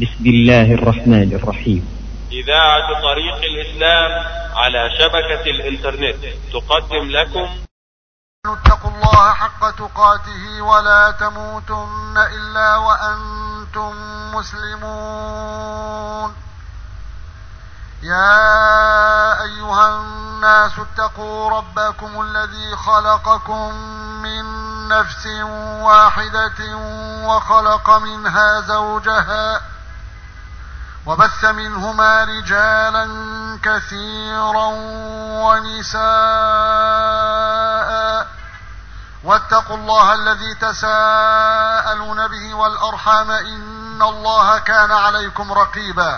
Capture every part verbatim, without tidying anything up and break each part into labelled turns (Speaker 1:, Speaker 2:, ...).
Speaker 1: بسم الله الرحمن الرحيم.
Speaker 2: إذاعة طريق الإسلام على شبكة الإنترنت تقدم لكم
Speaker 3: اتقوا الله حق تقاته ولا تموتن إلا وأنتم مسلمون. يا أيها الناس اتقوا ربكم الذي خلقكم من نفس واحدة وخلق منها زوجها وبث منهما رجالا كثيرا ونساء، واتقوا الله الذي تساءلون به والأرحام إن الله كان عليكم رقيبا.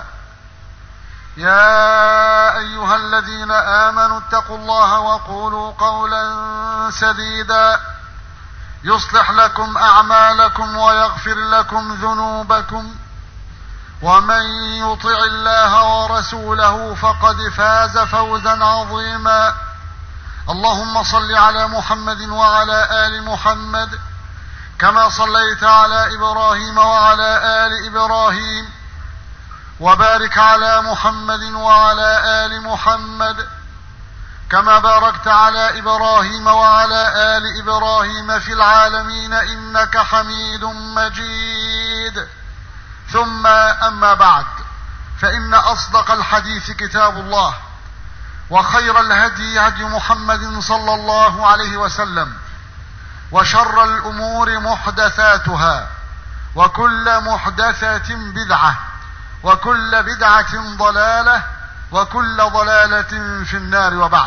Speaker 3: يا أيها الذين آمنوا اتقوا الله وقولوا قولا سديدا يصلح لكم أعمالكم ويغفر لكم ذنوبكم، ومن يطع الله ورسوله فقد فاز فوزا عظيما. اللهم صل على محمد وعلى آل محمد كما صليت على إبراهيم وعلى آل إبراهيم، وبارك على محمد وعلى آل محمد كما باركت على إبراهيم وعلى آل إبراهيم في العالمين إنك حميد مجيد. ثم أما بعد، فإن أصدق الحديث كتاب الله، وخير الهدي هدي محمد صلى الله عليه وسلم، وشر الأمور محدثاتها، وكل محدثة بدعة، وكل بدعة ضلالة، وكل ضلالة في النار. وبعد،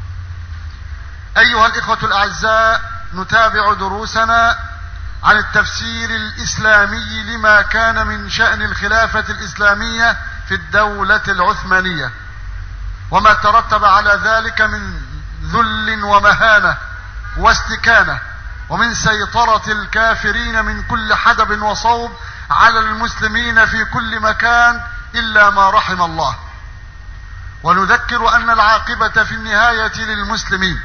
Speaker 3: أيها الإخوة الأعزاء، نتابع دروسنا عن التفسير الإسلامي لما كان من شأن الخلافة الإسلامية في الدولة العثمانية، وما ترتب على ذلك من ذل ومهانة واستكانة، ومن سيطرة الكافرين من كل حدب وصوب على المسلمين في كل مكان إلا ما رحم الله. ونذكر أن العاقبة في النهاية للمسلمين،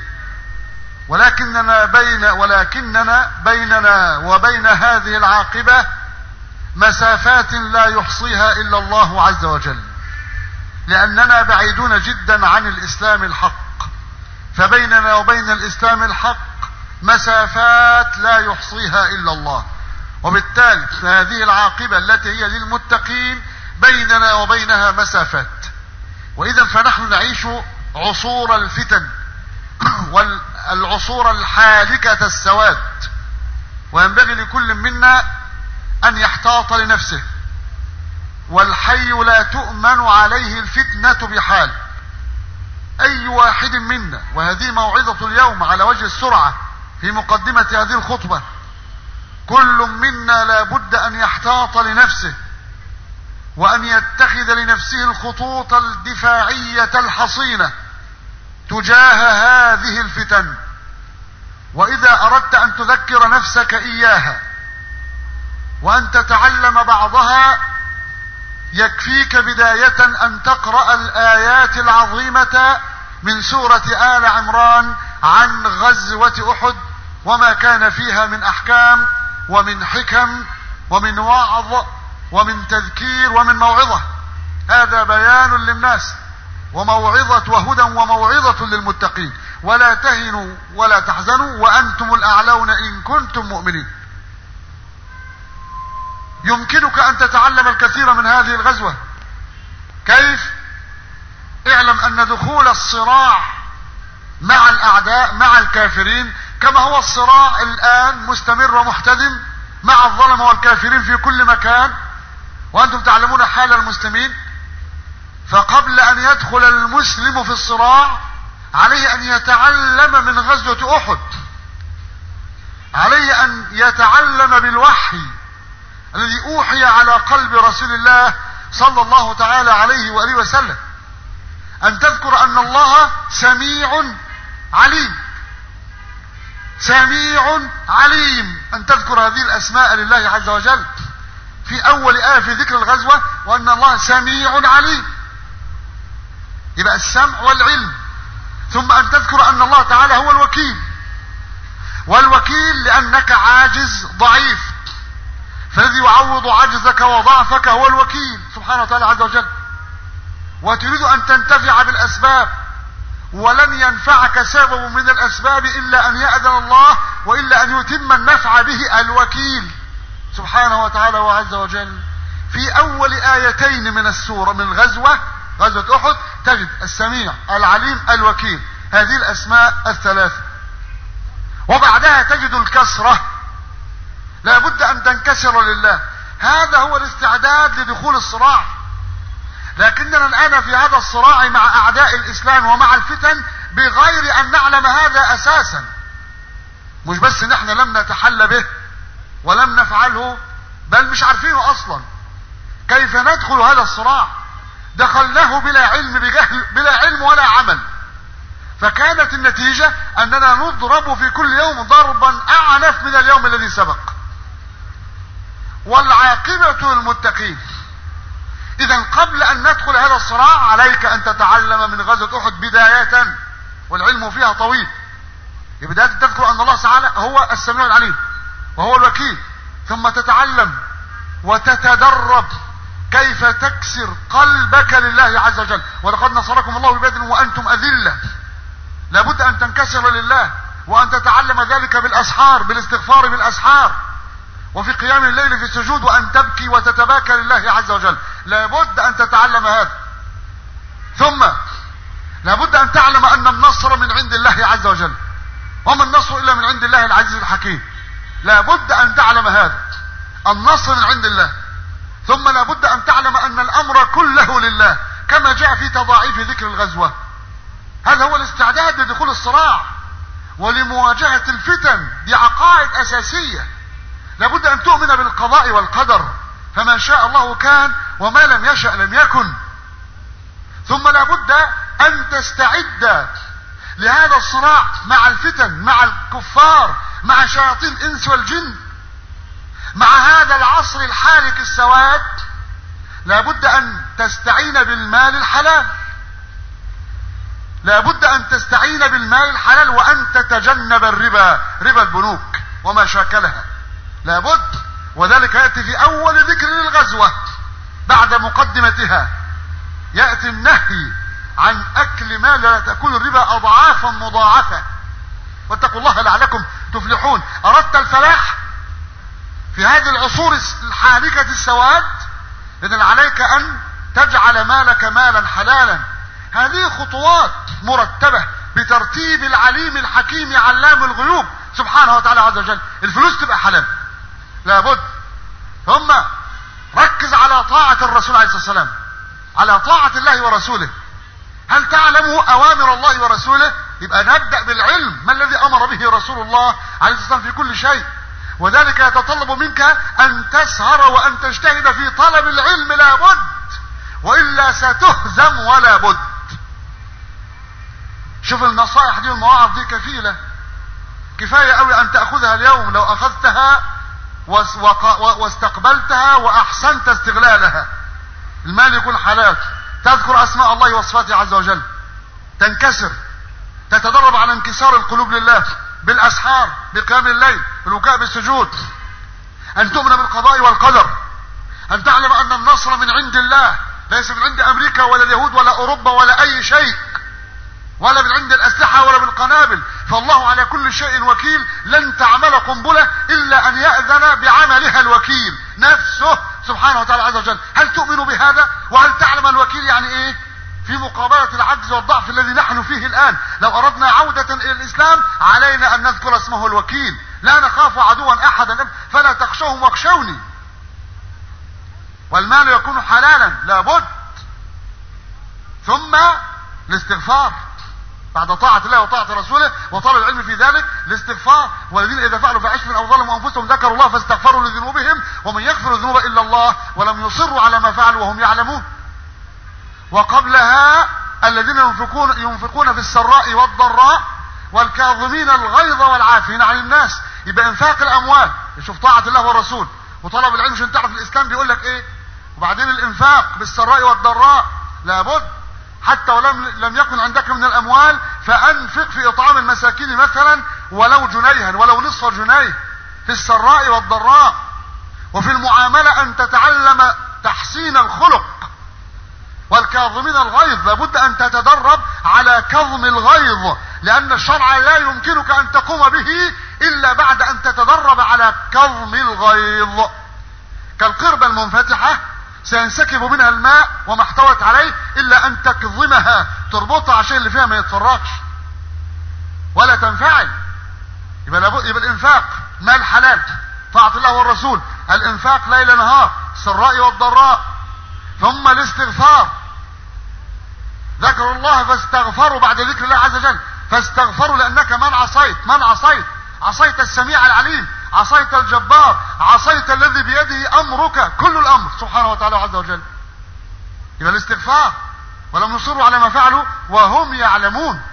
Speaker 3: ولكننا بين ولكننا بيننا وبين هذه العاقبة مسافات لا يحصيها إلا الله عز وجل، لأننا بعيدون جدا عن الإسلام الحق، فبيننا وبين الإسلام الحق مسافات لا يحصيها إلا الله. وبالتالي هذه العاقبة التي هي للمتقين بيننا وبينها مسافات. وإذا فنحن نعيش عصور الفتن والعصور الحالكة السواد، وينبغي لكل منا أن يحتاط لنفسه، والحي لا تؤمن عليه الفتنة بحال. أي واحد منا، وهذه موعظة اليوم على وجه السرعة في مقدمة هذه الخطبة، كل منا لا بد أن يحتاط لنفسه، وأن يتخذ لنفسه الخطوط الدفاعية الحصينة تجاه هذه الفتن. وإذا أردت أن تذكر نفسك إياها وأن تتعلم بعضها، يكفيك بداية أن تقرأ الآيات العظيمة من سورة آل عمران عن غزوة أحد، وما كان فيها من أحكام ومن حكم ومن وعظ ومن تذكير ومن موعظة. هذا بيان للناس وموعظة وهدى وموعظة للمتقين. ولا تهنوا ولا تحزنوا وأنتم الأعلون إن كنتم مؤمنين. يمكنك أن تتعلم الكثير من هذه الغزوة. كيف؟ اعلم أن دخول الصراع مع الأعداء مع الكافرين، كما هو الصراع الآن مستمر ومحتدم مع الظلمة والكافرين في كل مكان، وأنتم تعلمون حال المسلمين. فقبل أن يدخل المسلم في الصراع عليه أن يتعلم من غزوة أحد، عليه أن يتعلم بالوحي الذي أوحي على قلب رسول الله صلى الله تعالى عليه وآله وسلم، أن تذكر أن الله سميع عليم. سميع عليم، أن تذكر هذه الأسماء لله عز وجل في أول آية في ذكر الغزوة، وأن الله سميع عليم، يبقى السمع والعلم. ثم أن تذكر أن الله تعالى هو الوكيل، والوكيل لأنك عاجز ضعيف، فالذي يعوض عجزك وضعفك هو الوكيل سبحانه وتعالى عز وجل. وتريد ان تنتفع بالاسباب، ولن ينفعك سبب من الاسباب الا ان يأذن الله، والا ان يتم النفع به الوكيل سبحانه وتعالى وعز وجل. في اول ايتين من السورة من الغزوة غزوة احد تجد السميع العليم الوكيل، هذه الاسماء الثلاثة. وبعدها تجد الكسرة، لا بد ان تنكسر لله. هذا هو الاستعداد لدخول الصراع. لكننا الان في هذا الصراع مع اعداء الاسلام ومع الفتن بغير ان نعلم هذا اساسا. مش بس نحن لم نتحلى به ولم نفعله، بل مش عارفينه اصلا. كيف ندخل هذا الصراع؟ دخلناه بلا علم، بجهل، بلا علم ولا عمل. فكانت النتيجة اننا نضرب في كل يوم ضربا اعنف من اليوم الذي سبق. والعاقبة للمتقين. اذا قبل ان ندخل هذا الصراع عليك ان تتعلم من غزوة احد بداية، والعلم فيها طويل. بداية تذكر ان الله تعالى هو السميع العليم وهو الوكيل، ثم تتعلم وتتدرب كيف تكسر قلبك لله عز وجل. ولقد نصركم الله ببدر وانتم اذلة. لابد ان تنكسر لله، وان تتعلم ذلك بالاسحار، بالاستغفار بالاسحار، وفي قيام الليل في السجود، وان تبكي وتتباكى لله عز وجل. لابد ان تتعلم هذا. ثم لابد ان تعلم ان النصر من عند الله عز وجل، وما النصر الا من عند الله العزيز الحكيم. لابد ان تعلم هذا، النصر من عند الله. ثم لابد ان تعلم ان الامر كله لله، كما جاء في تضاعيف ذكر الغزوة. هذا هو الاستعداد لدخول الصراع ولمواجهة الفتن. دي عقائد اساسية. لابد ان تؤمن بالقضاء والقدر، فما شاء الله كان وما لم يشأ لم يكن. ثم لابد ان تستعد لهذا الصراع مع الفتن، مع الكفار، مع شياطين الانس والجن، مع هذا العصر الحالك السواد. لابد ان تستعين بالمال الحلال، لابد ان تستعين بالمال الحلال، وان تتجنب الربا، ربا البنوك وما شاكلها. لابد. وذلك يأتي في اول ذكر للغزوة بعد مقدمتها. يأتي النهي عن اكل ما لا تأكل الربا اضعافا مضاعفة، واتقوا الله لعلكم تفلحون. اردت الفلاح في هذه العصور الحالكة السواد، اذن عليك ان تجعل مالك مالا حلالا. هذه خطوات مرتبة بترتيب العليم الحكيم علام الغيوب سبحانه وتعالى عز وجل. الفلوس تبقى حلال لابد. ثم ركز على طاعة الرسول عليه الصلاة والسلام، على طاعة الله ورسوله. هل تعلم اوامر الله ورسوله؟ يبقى نبدأ بالعلم، ما الذي امر به رسول الله عليه الصلاة والسلام في كل شيء. وذلك يتطلب منك ان تسهر وان تجتهد في طلب العلم لابد، والا ستهزم ولا بد. شوف النصائح دي والمواعظ دي كفيلة، كفاية قوي ان تأخذها اليوم لو اخذتها واستقبلتها واحسنت استغلالها. المال يكون حلال، تذكر اسماء الله وصفاته عز وجل، تنكسر، تتدرب على انكسار القلوب لله بالاسحار، بقيام الليل، بالبكاء بالسجود، ان تؤمن بالقضاء والقدر، ان تعلم ان النصر من عند الله، ليس من عند امريكا ولا اليهود ولا اوروبا ولا اي شيء، ولا من عند الاسلحة ولا بالقنابل. فالله على كل شيء وكيل. لن تعمل قنبلة الا ان يأذن بعملها الوكيل نفسه سبحانه وتعالى عز وجل. هل تؤمن بهذا؟ وهل تعلم الوكيل يعني ايه في مقابلة العجز والضعف الذي نحن فيه الان؟ لو اردنا عودة الى الاسلام علينا ان نذكر اسمه الوكيل. لا نخاف عدوا احدا فلا تخشوهم واخشوني. والمال يكون حلالا لابد. ثم الاستغفار بعد طاعة الله وطاعة رسوله وطلب العلم في ذلك، الاستغفار. والذين اذا فعلوا فاحشة او ظلموا انفسهم ذكروا الله فاستغفروا لذنوبهم ومن يغفر الذنوب الا الله ولم يصروا على ما فعلوا وهم يعلمون. وقبلها الذين ينفقون ينفقون في السراء والضراء والكاظمين الغيظ والعافين عن الناس. يبقى انفاق الاموال، شوف طاعة الله والرسول وطلب العلم عشان تعرف الاسلام بيقول لك ايه. وبعدين الانفاق بالسراء والضراء لابد. حتى ولم لم يكن عندك من الاموال فانفق في اطعام المساكين مثلا ولو جنيها ولو نصف جنيه في السراء والضراء. وفي المعاملة أن تتعلم تحسين الخلق. والكاظمين الغيظ، لابد أن تتدرب على كظم الغيظ، لأن الشرع لا يمكنك أن تقوم به إلا بعد أن تتدرب على كظم الغيظ. كالقربة المنفتحة سينسكب منها الماء وما احتوت عليه إلا أن تكظمها، تربطها عشان اللي فيها ما يتفرقش ولا تنفعل. يبقى لابد يبقى الإنفاق مال حلال، طاعة الله والرسول، الإنفاق ليل نهار، سراء والضراء. ثم الاستغفار، ذكروا الله فاستغفروا بعد ذكر الله عز وجل، فاستغفروا لأنك من عصيت من عصيت عصيت السميع العليم، عصيت الجبار، عصيت الذي بيده أمرك كل الأمر سبحانه وتعالى عز وجل. يبقى الاستغفار، ولم يصروا على ما فعلوا وهم يعلمون.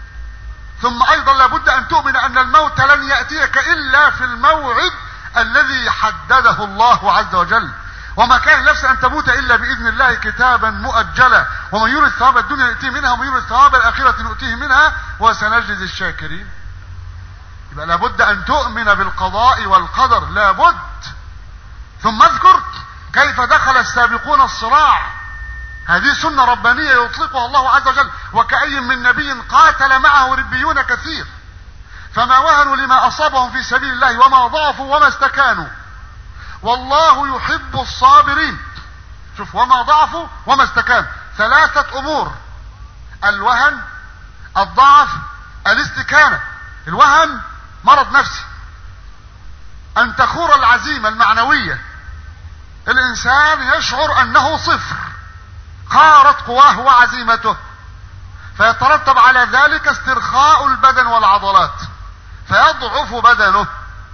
Speaker 3: ثم أيضا لابد أن تؤمن أن الموت لن يأتيك إلا في الموعد الذي حدده الله عز وجل، وما كان نفس أن تموت إلا بإذن الله كتابا مؤجلا، ومن يريد ثواب الدنيا نؤتيه منها ومن يريد ثواب الآخرة نؤتيه منها وسنجزي الشاكرين. يبقى لابد أن تؤمن بالقضاء والقدر، لابد. ثم اذكر كيف دخل السابقون الصراع، هذه سنة ربانية يطلقها الله عز وجل. وكأي من نبي قاتل معه ربيون كثير فما وهنوا لما أصابهم في سبيل الله وما ضعفوا وما استكانوا والله يحب الصابرين. شوف، وما ضعفوا وما استكانوا، ثلاثة أمور: الوهن، الضعف، الاستكانة. الوهن مرض نفسي، أن تخور العزيمة المعنوية، الإنسان يشعر أنه صفر، خارت قواه وعزيمته، فيترتب على ذلك استرخاء البدن والعضلات، فيضعف بدنه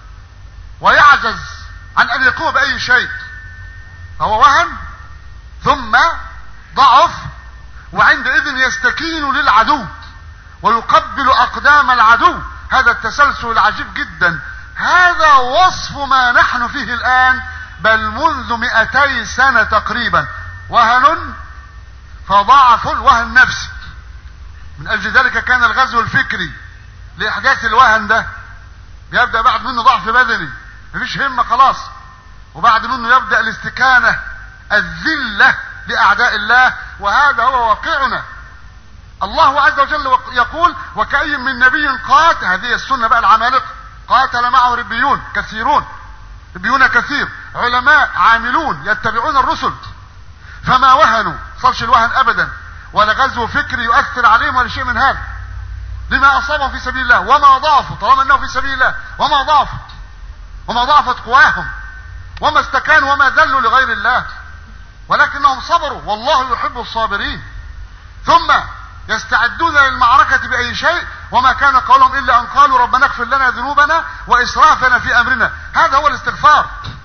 Speaker 3: ويعجز عن أن يقوم بأي شيء. هو وهن ثم ضعف، وعندئذ يستكين للعدو ويقبل أقدام العدو. هذا التسلسل العجيب جدا، هذا وصف ما نحن فيه الآن، بل منذ مئتي سنة تقريبا. وهن فضعف الوهن نفسي. من أجل ذلك كان الغزو الفكري لإحداث الوهن ده بيبدأ بعد منه ضعف بدني، مفيش همة خلاص، وبعد منه يبدأ الاستكانة، الذلة لأعداء الله، وهذا هو واقعنا. الله عز وجل يقول: وكأي من نبي قاتل، هذه السنة بقى العمالقة، قاتل معه ربيون كثيرون، ربيون كثير، علماء عاملون يتبعون الرسل، فما وهنوا، صلش الوهن أبدا، ولا غزو فكري يؤثر عليهم ولا شيء من هذا، لما أصابهم في سبيل الله، وما ضعفوا طالما أنه في سبيل الله، وما ضعفوا وما ضعفت قواهم، وما استكانوا وما ذلوا لغير الله، ولكنهم صبروا، والله يحب الصابرين. ثم يستعدون للمعركة بأي شيء، وما كان قولهم إلا أن قالوا ربنا اغفر لنا ذنوبنا وإسرافنا في أمرنا. هذا هو الاستغفار.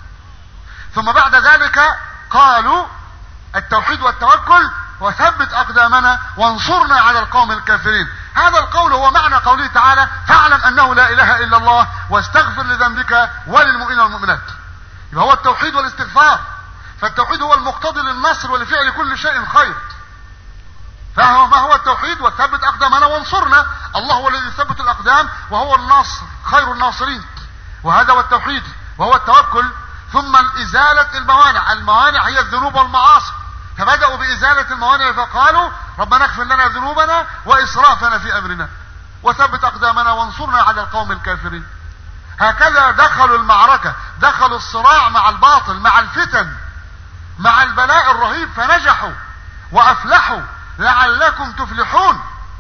Speaker 3: ثم بعد ذلك قالوا التوحيد والتوكل، وثبت أقدامنا وانصرنا على القوم الكافرين. هذا القول هو معنى قوله تعالى: فاعلم أنه لا إله إلا الله واستغفر لذنبك وللمؤمنين والمؤمنات. يبقى هو التوحيد والاستغفار. فالتوحيد هو المقتضي للنصر ولفعل كل شيء خير. فهو ما هو التوحيد؟ وثبت أقدامنا وانصرنا. الله هو الذي يثبت الأقدام وهو الناصر، خير الناصرين. وهذا هو التوحيد. وهو التوكل. ثم إزالة الموانع. الموانع هي الذنوب والمعاصي، فبدأوا بإزالة الموانع فقالوا ربنا اغفر لنا ذنوبنا وإسرافنا في أمرنا وثبت أقدامنا وانصرنا على القوم الكافرين. هكذا دخلوا المعركة، دخلوا الصراع مع الباطل، مع الفتن، مع البلاء الرهيب، فنجحوا وأفلحوا. لعلكم تفلحون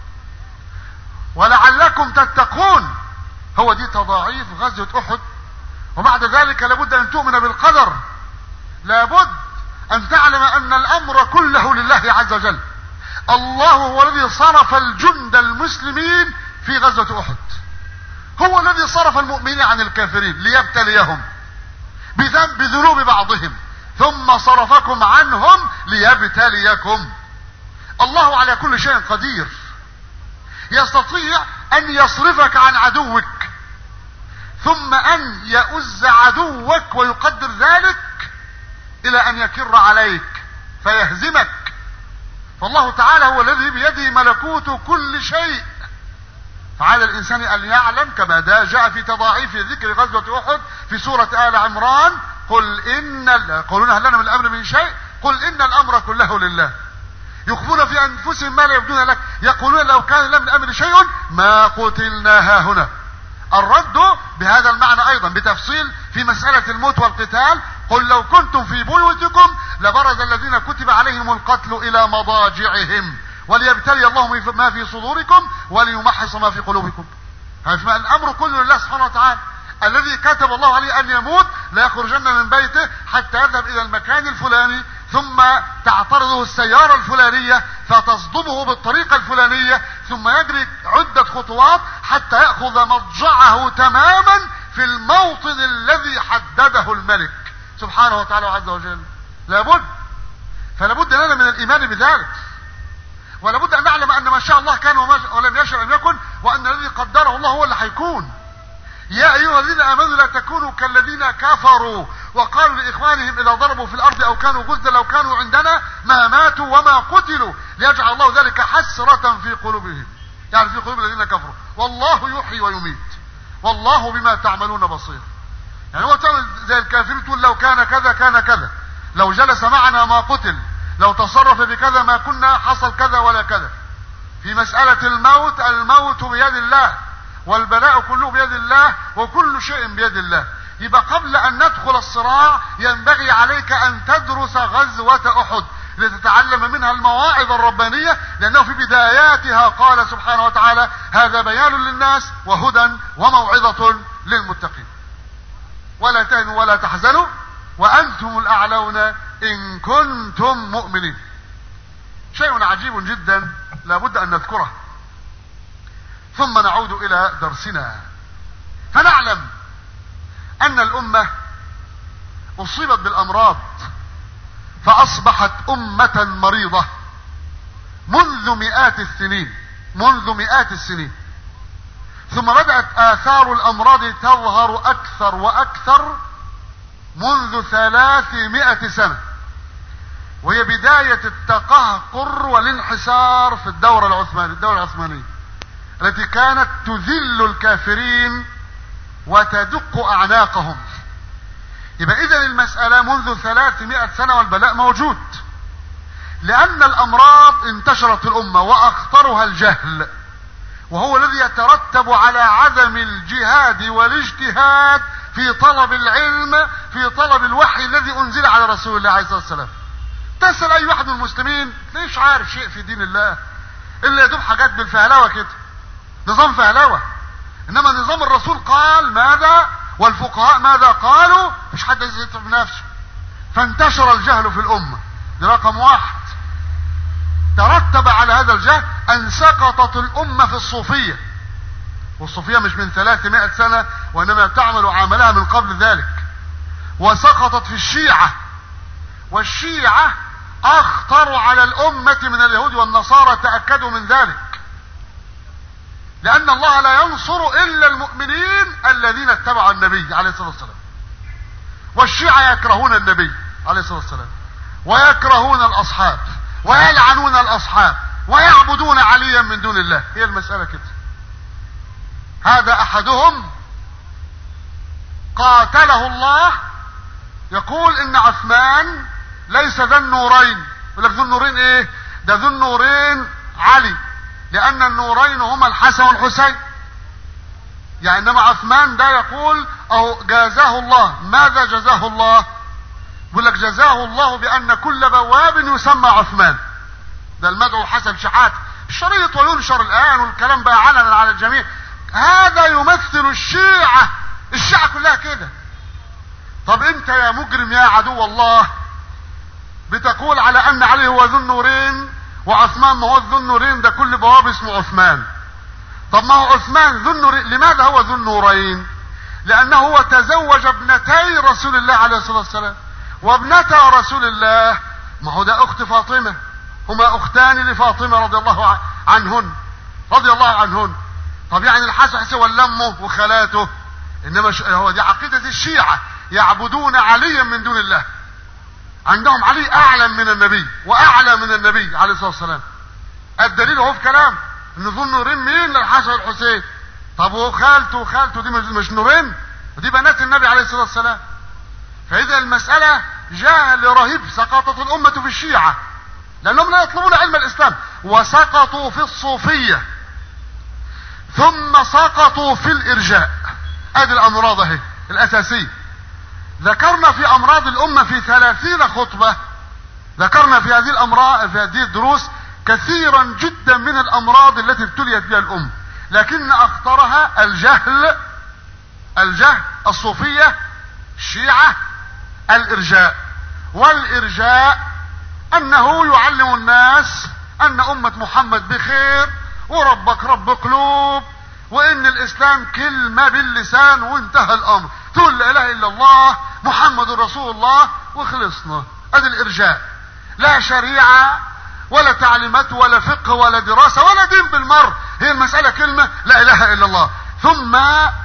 Speaker 3: ولعلكم تتقون. هو دي تضاعيف غزوة أحد. وبعد ذلك لابد أن تؤمن بالقدر، لابد أن تعلم أن الأمر كله لله عز وجل. الله هو الذي صرف الجند المسلمين في غزوة أحد، هو الذي صرف المؤمنين عن الكافرين ليبتليهم بذنب بذنوب بعضهم، ثم صرفكم عنهم ليبتليكم. الله على كل شيء قدير، يستطيع أن يصرفك عن عدوك، ثم أن يؤز عدوك ويقدر ذلك إلى أن يكر عليك فيهزمك. فالله تعالى هو الذي بيده ملكوت كل شيء. فعلى الإنسان أن يعلم كما جاء في تضاعيف ذكر غزوة أحد في سورة آل عمران قل إن يقولون هل لنا من الأمر من شيء قل إن الأمر كله لله. يخفون في أنفسهم ما لا يبدون لك، يقولون لو كان لنا من الأمر شيء ما قتلنا هاهنا. الرد بهذا المعنى أيضا بتفصيل في مسألة الموت والقتال. قل لو كنتم في بيوتكم لبرز الذين كتب عليهم القتل إلى مضاجعهم وليبتلي الله ما في صدوركم وليمحص ما في قلوبكم. الأمر كله لله سبحانه وتعالى. الذي كتب الله عليه أن يموت لا يخرجن من بيته حتى يذهب إلى المكان الفلاني، ثم تعترضه السيارة الفلانية فتصدمه بالطريقة الفلانية، ثم يجري عدة خطوات حتى يأخذ مضجعه تماما في الموطن الذي حدده الملك سبحانه وتعالى عز وجل. لابد فلابد لنا من الإيمان بذلك، ولابد أن نعلم أن ما شاء الله كان ولم يشاء لم يكن، وأن الذي قدره الله هو اللي هيكون. يا أيها الذين آمنوا لا تكونوا كالذين كفروا وقالوا لإخوانهم إذا ضربوا في الأرض أو كانوا غزا لو كانوا عندنا ما ماتوا وما قتلوا ليجعل الله ذلك حسرة في قلوبهم، يعني في قلوب الذين كفروا. والله يحيي ويميت والله بما تعملون بصير. يعني هو تعمل زي الكافرين تقول لو كان كذا كان كذا، لو جلس معنا ما قتل، لو تصرف بكذا ما كنا حصل كذا ولا كذا. في مسألة الموت، الموت بيد الله والبلاء كله بيد الله وكل شيء بيد الله. يبقى قبل أن ندخل الصراع ينبغي عليك أن تدرس غزوة أحد لتتعلم منها المواعظ الربانية، لأنه في بداياتها قال سبحانه وتعالى هذا بيان للناس وهدى وموعظة للمتقين. ولا تهنوا ولا تحزنوا وأنتم الأعلون إن كنتم مؤمنين. شيء عجيب جدا لابد أن نذكره ثم نعود إلى درسنا. فنعلم أن الأمة أصيبت بالأمراض فأصبحت أمة مريضة منذ مئات السنين منذ مئات السنين ثم بدأت آثار الأمراض تظهر أكثر وأكثر منذ ثلاثمائة سنة، وهي بداية التقهقر والانحسار في الدورة العثمانية الدولة العثمانية التي كانت تذل الكافرين وتدق أعناقهم. يبقى إذن المسألة منذ ثلاثمائة سنة والبلاء موجود، لأن الأمراض انتشرت في الأمة وأخطرها الجهل، وهو الذي يترتب على عدم الجهاد والاجتهاد في طلب العلم، في طلب الوحي الذي أنزل على رسول الله عليه الصلاة والسلام. تسأل أي واحد من المسلمين ليش عارف شيء في دين الله إلا يدوب حاجات بالفهلوة كده، نظام فهلوة. إنما نظام الرسول قال ماذا والفقهاء ماذا قالوا، مش حد يتعب نفسه. فانتشر الجهل في الأمة، ده رقم واحد. ترتب على هذا الجهل أن سقطت الأمة في الصوفية، والصوفية مش من ثلاثمائة سنة وإنما تعمل عملها من قبل ذلك. وسقطت في الشيعة، والشيعة أخطر على الأمة من اليهود والنصارى، تأكدوا من ذلك، لأن الله لا ينصر إلا المؤمنين الذين اتبعوا النبي عليه الصلاة والسلام. والشيعة يكرهون النبي عليه الصلاة والسلام ويكرهون الأصحاب ويلعنون الأصحاب ويعبدون عليا من دون الله. هي المسألة كده. هذا أحدهم قاتله الله يقول إن عثمان ليس ذا النورين. يقول لك ذو النورين إيه؟ ده ذو النورين علي، لأن النورين هما الحسن والحسين. يعني إنما عثمان ده يقول أو جازاه الله. ماذا جزاه الله؟ يقول لك جزاه الله بأن كل بواب يسمى عثمان. ده المدعو حسن شحات الشريط وينشر الآن والكلام بقى علنا على الجميع. هذا يمثل الشيعة، الشيعة كلها كده. طب انت يا مجرم يا عدو الله بتقول على أن علي هو ذو النورين وعثمان ما هو ذو النورين، ده كل بواب اسمه عثمان. طب ما هو عثمان ذو النورين، لماذا هو ذو النورين؟ لأنه هو تزوج ابنتي رسول الله عليه الصلاة والسلام، وابنتا رسول الله ما هو ده أخت فاطمة، هما أختان لفاطمة رضي الله عنهن رضي الله عنهن. طب يعني الحسن حسن ولا أمه وخالاته؟ إنما هو دي عقيدة الشيعة، يعبدون عليا من دون الله. عندهم علي أعلم من النبي وأعلى من النبي عليه الصلاة والسلام. الدليل هو في كلام إن ذو النورين مين؟ الحسن والحسين. طب وخالته وخالته دي مش نورين؟ ودي بنات النبي عليه الصلاة والسلام. فإذا المسألة جهل رهيب. سقطت الأمة في الشيعة لأنهم لا يطلبون علم الإسلام، وسقطوا في الصوفية، ثم سقطوا في الإرجاء. هذه الأمراض اهي الأساسية. ذكرنا في أمراض الأمة في ثلاثين خطبة، ذكرنا في هذه الأمراض في هذه الدروس كثيرا جدا من الأمراض التي ابتليت بها الأمة، لكن أخطرها الجهل، الجهل، الصوفية، الشيعة، الإرجاء. والإرجاء أنه يعلم الناس أن أمة محمد بخير، وربك رب قلوب، وإن الإسلام كلمة باللسان وانتهى الأمر، تقول لا إله إلا الله محمد رسول الله وخلصنا. هذا الإرجاء، لا شريعة ولا تعليمات ولا فقه ولا دراسة ولا دين بالمر، هي المسألة كلمة لا إله إلا الله، ثم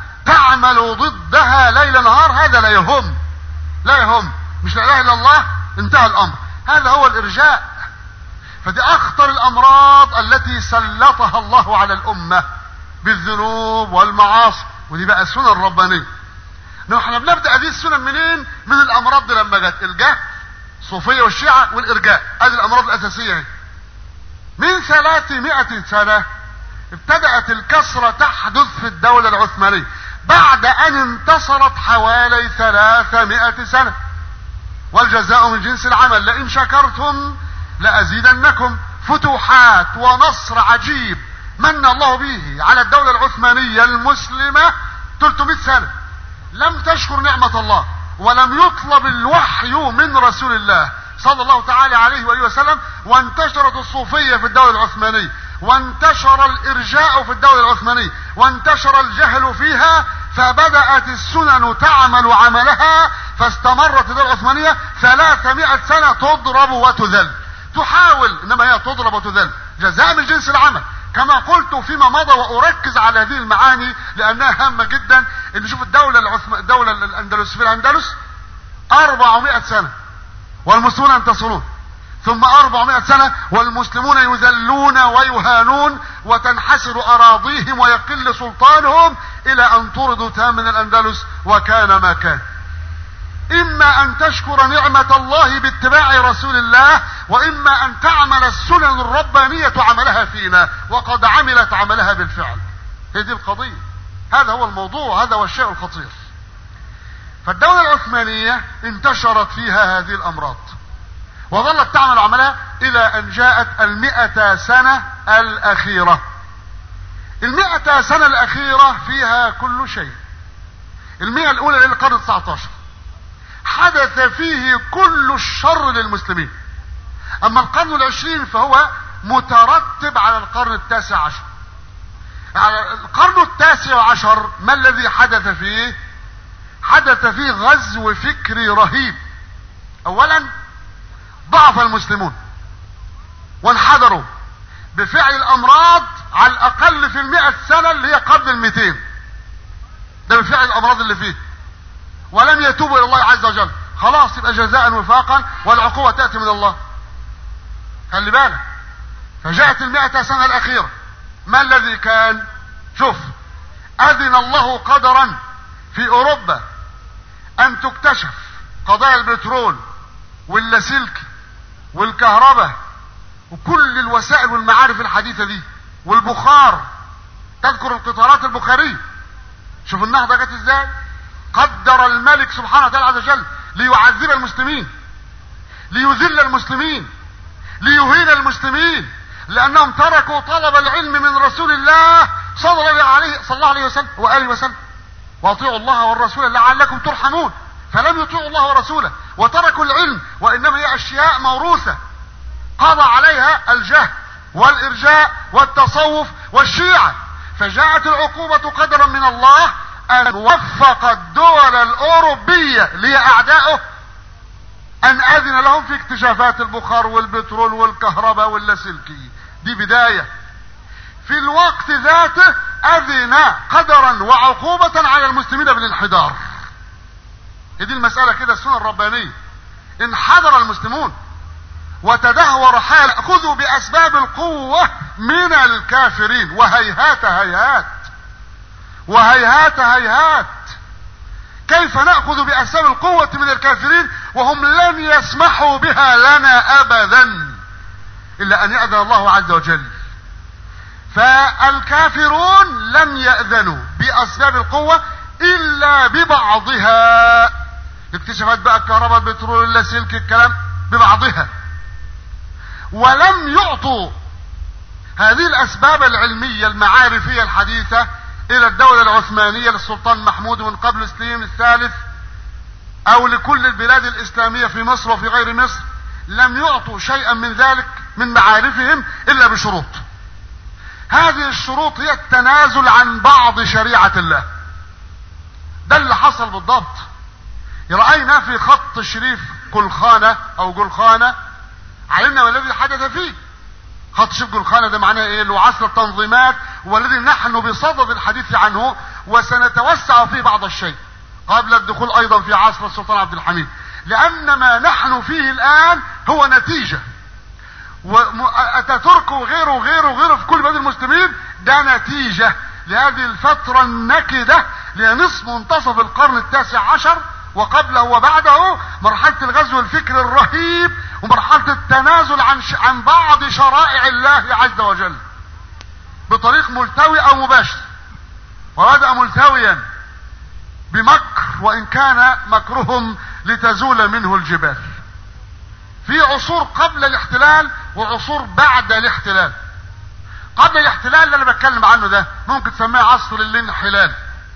Speaker 3: تعمل ضدها ليل نهار. هذا لا يهم، لا يهم، مش لا إله إلا الله انتهى الأمر. هذا هو الإرجاء. فدي أخطر الأمراض التي سلطها الله على الأمة بالذنوب والمعاصي، ودي بقى السنن الربانية. نحن بنبدأ هذه السنن منين؟ من الأمراض دي لما جت الجهل، الصوفية والشيعة والإرجاء. هذه الأمراض الأساسية. من ثلاثمائة سنة ابتدأت الكسرة تحدث في الدولة العثمانية بعد أن انتصرت حوالي ثلاثمائة سنة، والجزاء من جنس العمل، لئن شكرتم لأزيدنكم. فتوحات ونصر عجيب من الله به على الدولة العثمانية المسلمة. ثلاثمائة سنة لم تشكر نعمة الله، ولم يطلب الوحي من رسول الله صلى الله تعالى عليه وآله وسلم، وانتشرت الصوفية في الدولة العثمانية، وانتشر الإرجاء في الدولة العثمانية، وانتشر الجهل فيها، فبدأت السنن تعمل عملها، فاستمرت الدولة العثمانية ثلاثمائة سنة تضرب وتذل، تحاول، انما هي تضرب وتذل، جزاء من جنس العمل كما قلت فيما مضى. واركز على هذه المعاني لانها هامة جدا. ان نشوف الدولة العثم... الدولة الاندلس في الاندلس أربعمائة سنة والمسلمون ينتصرون، ثم أربعمائة سنة والمسلمون يذلون ويهانون، وتنحسر اراضيهم ويقل سلطانهم الى ان طردوا تام من الاندلس، وكان ما كان. اما ان تشكر نعمة الله باتباع رسول الله، واما ان تعمل السنن الربانية عملها فينا، وقد عملت عملها بالفعل. هي دي القضية، هذا هو الموضوع، هذا هو الشيء الخطير. فالدولة العثمانية انتشرت فيها هذه الامراض، وظلت تعمل عملها الى ان جاءت المئة سنة الاخيرة. المئة سنة الاخيرة فيها كل شيء. المئة الاولى للقرن التاسع عشر حدث فيه كل الشر للمسلمين. اما القرن العشرين فهو مترتب على القرن التاسع عشر. على القرن التاسع عشر ما الذي حدث فيه؟ حدث فيه غزو فكري رهيب. اولا ضعف المسلمون وانحدروا بفعل الامراض على الاقل في المئة سنة اللي هي قبل المئتين، ده بفعل الامراض اللي فيه، ولم يتوبوا الى الله عز وجل. خلاص يبقى جزاء وفاقا، والعقوبة تأتي من الله. خلي بالك. فجاءت المئة سنة الاخيرة، ما الذي كان؟ شوف، اذن الله قدرا في اوروبا ان تكتشف قضايا البترول واللاسلكي والكهرباء وكل الوسائل والمعارف الحديثة دي، والبخار. تذكر القطارات البخارية، شوف النهضة جت ازاي. قدر الملك سبحانه وتعالى عز وجل ليعذب المسلمين، ليذل المسلمين، ليهين المسلمين، لانهم تركوا طلب العلم من رسول الله صلى الله عليه صلى الله عليه وسلم واله وسلم. واطيعوا الله والرسول لعلكم ترحمون. فلم يطيعوا الله ورسوله وتركوا العلم، وانما هي اشياء موروثة قضى عليها الجهل والارجاء والتصوف والشيعة. فجاءت العقوبة قدرا من الله ان وفق الدول الاوروبية لاعدائه ان اذن لهم في اكتشافات البخار والبترول والكهرباء واللاسلكي. دي بداية. في الوقت ذاته اذن قدرا وعقوبة على المسلمين بالانحدار. دي المسألة كده، السنة الربانية. انحدر المسلمون وتدهور حال، خذوا باسباب القوة من الكافرين، وهيهات هيهات وهيهات هيهات كيف نأخذ بأسباب القوة من الكافرين وهم لن يسمحوا بها لنا أبدا إلا أن يأذن الله عز وجل. فالكافرون لم يأذنوا بأسباب القوة إلا ببعضها. اكتشفت بقى الكهرباء، البترول، اللاسلكي، الكلام ببعضها، ولم يعطوا هذه الأسباب العلمية المعارفية الحديثة إلى الدولة العثمانية للسلطان محمود من قبل سليم الثالث أو لكل البلاد الإسلامية في مصر وفي غير مصر. لم يعطوا شيئا من ذلك من معارفهم إلا بشروط. هذه الشروط هي التنازل عن بعض شريعة الله. ده اللي حصل بالضبط. رأينا في خط شريف جلخانة أو جلخانة، علمنا ما الذي حدث فيه. خط شريف جلخانة ده معناه ايه؟ اللي عصر التنظيمات والذي نحن بصدد الحديث عنه، وسنتوسع فيه بعض الشيء قبل الدخول ايضا في عصر السلطان عبد الحميد، لان ما نحن فيه الان هو نتيجة. واتاتورك وغيره وغيره وغيره في كل بلاد المسلمين ده نتيجة لهذه الفترة النكدة لنصف منتصف القرن التاسع عشر وقبله وبعده، مرحلة الغزو الفكري الرهيب ومرحلة التنازل عن ش... عن بعض شرائع الله عز وجل بطريق ملتوي او مباشر. وبدأ ملتويا بمكر، وان كان مكرهم لتزول منه الجبال. في عصور قبل الاحتلال وعصور بعد الاحتلال. قبل الاحتلال اللي انا بتكلم عنه ده ممكن تسميه عصر الانحلال،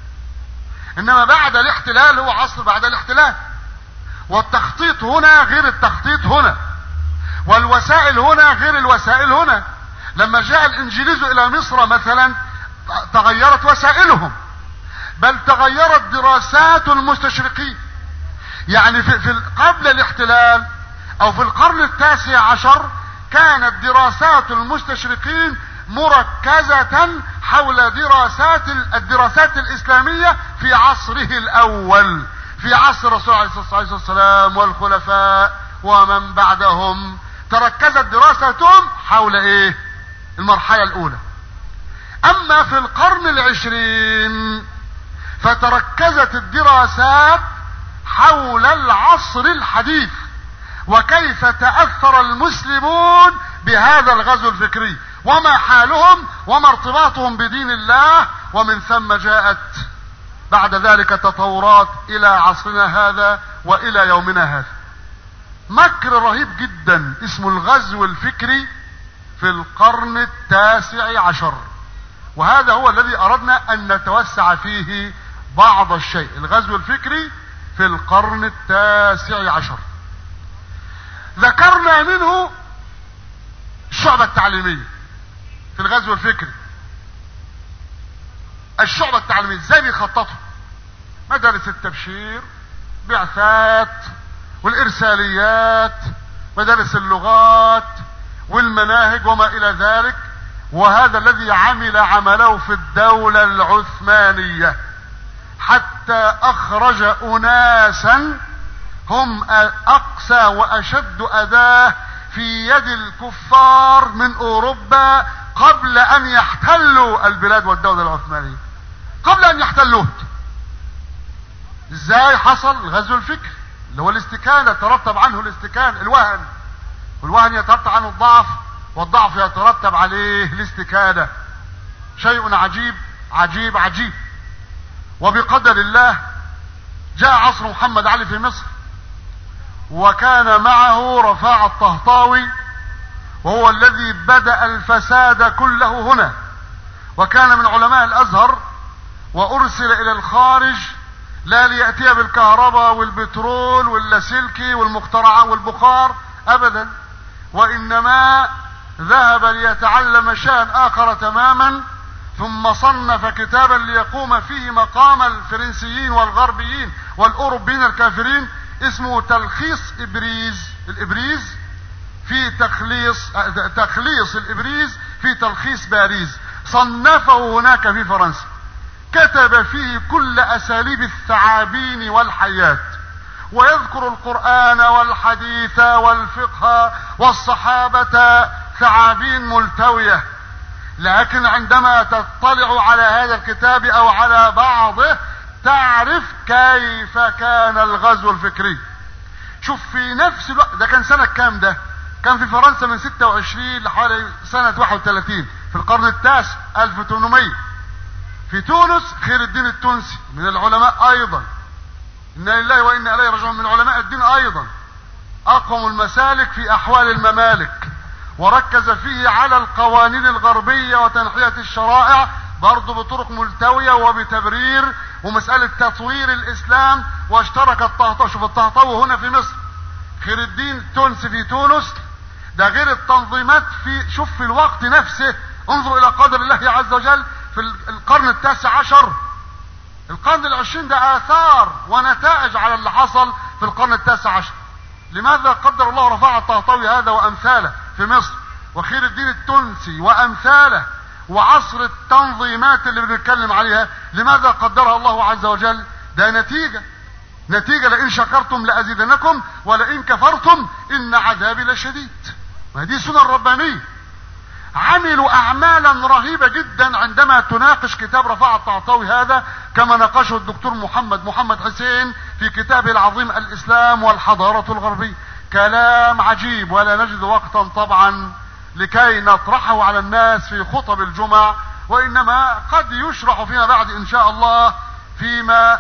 Speaker 3: انما بعد الاحتلال هو عصر بعد الاحتلال. والتخطيط هنا غير التخطيط هنا، والوسائل هنا غير الوسائل هنا. لما جاء الانجليز الى مصر مثلا تغيرت وسائلهم، بل تغيرت دراسات المستشرقين. يعني في, في قبل الاحتلال او في القرن التاسع عشر كانت دراسات المستشرقين مركزة حول دراسات الدراسات الاسلامية في عصره الاول، في عصر الرسول عليه الصلاة والسلام والخلفاء ومن بعدهم. تركزت دراستهم حول ايه؟ المرحلة الاولى. اما في القرن العشرين فتركزت الدراسات حول العصر الحديث، وكيف تأثر المسلمون بهذا الغزو الفكري وما حالهم وما ارتباطهم بدين الله. ومن ثم جاءت بعد ذلك تطورات الى عصرنا هذا والى يومنا هذا. مكر رهيب جدا اسمه الغزو الفكري في القرن التاسع عشر، وهذا هو الذي اردنا ان نتوسع فيه بعض الشيء. الغزو الفكري في القرن التاسع عشر ذكرنا منه الشعبة التعليمية في الغزو الفكري. الشعبة التعليمية ازاي بيخططوا؟ مدارس التبشير، بعثات والارساليات، مدارس اللغات والمناهج وما الى ذلك. وهذا الذي عمل عمله في الدولة العثمانية حتى اخرج اناسا هم اقسى واشد اداة في يد الكفار من اوروبا قبل ان يحتلوا البلاد والدولة العثمانية، قبل ان يحتلوه. ازاي حصل الغزو الفكري؟ اللي هو الاستكانة، ترتب عنه الاستكانة، الوهن، والوهن يترتب عنه الضعف، والضعف يترتب عليه الاستكانة. شيء عجيب عجيب عجيب. وبقدر الله جاء عصر محمد علي في مصر، وكان معه رفاع الطهطاوي، وهو الذي بدأ الفساد كله هنا، وكان من علماء الازهر، وارسل الى الخارج لا ليأتي بالكهرباء والبترول واللاسلكي والمخترعات والبخار ابدا، وانما ذهب ليتعلم شيئا اخر تماما. ثم صنف كتابا ليقوم فيه مقام الفرنسيين والغربيين والاوروبيين الكافرين، اسمه تلخيص ابريز، الابريز في تخليص تخليص الابريز في تلخيص باريس. صنفه هناك في فرنسا، كتب فيه كل اساليب الثعابين والحيات، ويذكر القرآن والحديث والفقه والصحابة ثعابين ملتوية. لكن عندما تطلع على هذا الكتاب او على بعضه تعرف كيف كان الغزو الفكري. شوف في نفس الوقت ده كان سنة كام؟ ده كان في فرنسا من ستة وعشرين لحوالي سنة واحد وثلاثين في القرن التاسع ألف وثمانمائة. في تونس خير الدين التونسي من العلماء ايضا، انا لله وانا اليه راجعون، من علماء الدين ايضا، اقوم المسالك في احوال الممالك، وركز فيه على القوانين الغربية وتنحية الشرائع برضه بطرق ملتوية وبتبرير ومسألة تطوير الاسلام. واشترك الطهطاوي، شوف الطهطاوي هنا في مصر، خير الدين التونسي في تونس، ده غير التنظيمات في، شوف في الوقت نفسه، انظروا الى قدر الله عز وجل في القرن التاسع عشر. القرن العشرين ده اثار ونتائج على اللي حصل في القرن التاسع عشر. لماذا قدر الله رفع الطهطاوي هذا وامثاله في مصر، وخير الدين التونسي وامثاله، وعصر التنظيمات اللي بنتكلم عليها؟ لماذا قدرها الله عز وجل؟ ده نتيجة نتيجة لئن شكرتم لأزيدنكم ولئن كفرتم إن عذابي لشديد. ما دي سنة ربانية. عملوا أعمالا رهيبة جدا عندما تناقش كتاب رفاعة الطهطاوي هذا، كما ناقشه الدكتور محمد محمد حسين في كتابه العظيم الإسلام والحضارة الغربية. كلام عجيب، ولا نجد وقتا طبعا لكي نطرحه على الناس في خطب الجمع، وإنما قد يشرح فيما بعد إن شاء الله فيما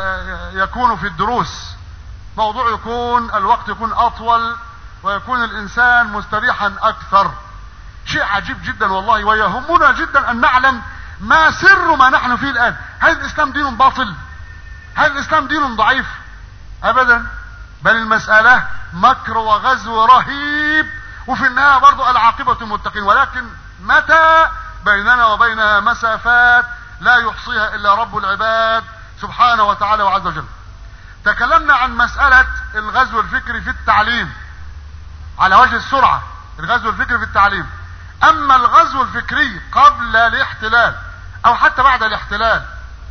Speaker 3: يكون في الدروس. موضوع يكون الوقت يكون أطول ويكون الإنسان مستريحا أكثر. شيء عجيب جدا والله، ويهمنا جدا أن نعلم ما سر ما نحن فيه الآن. هل الإسلام دين باطل؟ هل الإسلام دين ضعيف؟ أبدا، بل المسألة مكر وغزو رهيب، وفي النهاية برضو العاقبة المتقين. ولكن متى بيننا وبينها مسافات لا يحصيها إلا رب العباد سبحانه وتعالى وعز وجل. تكلمنا عن مسألة الغزو الفكري في التعليم على وجه السرعة، الغزو الفكري في التعليم. أما الغزو الفكري قبل الاحتلال أو حتى بعد الاحتلال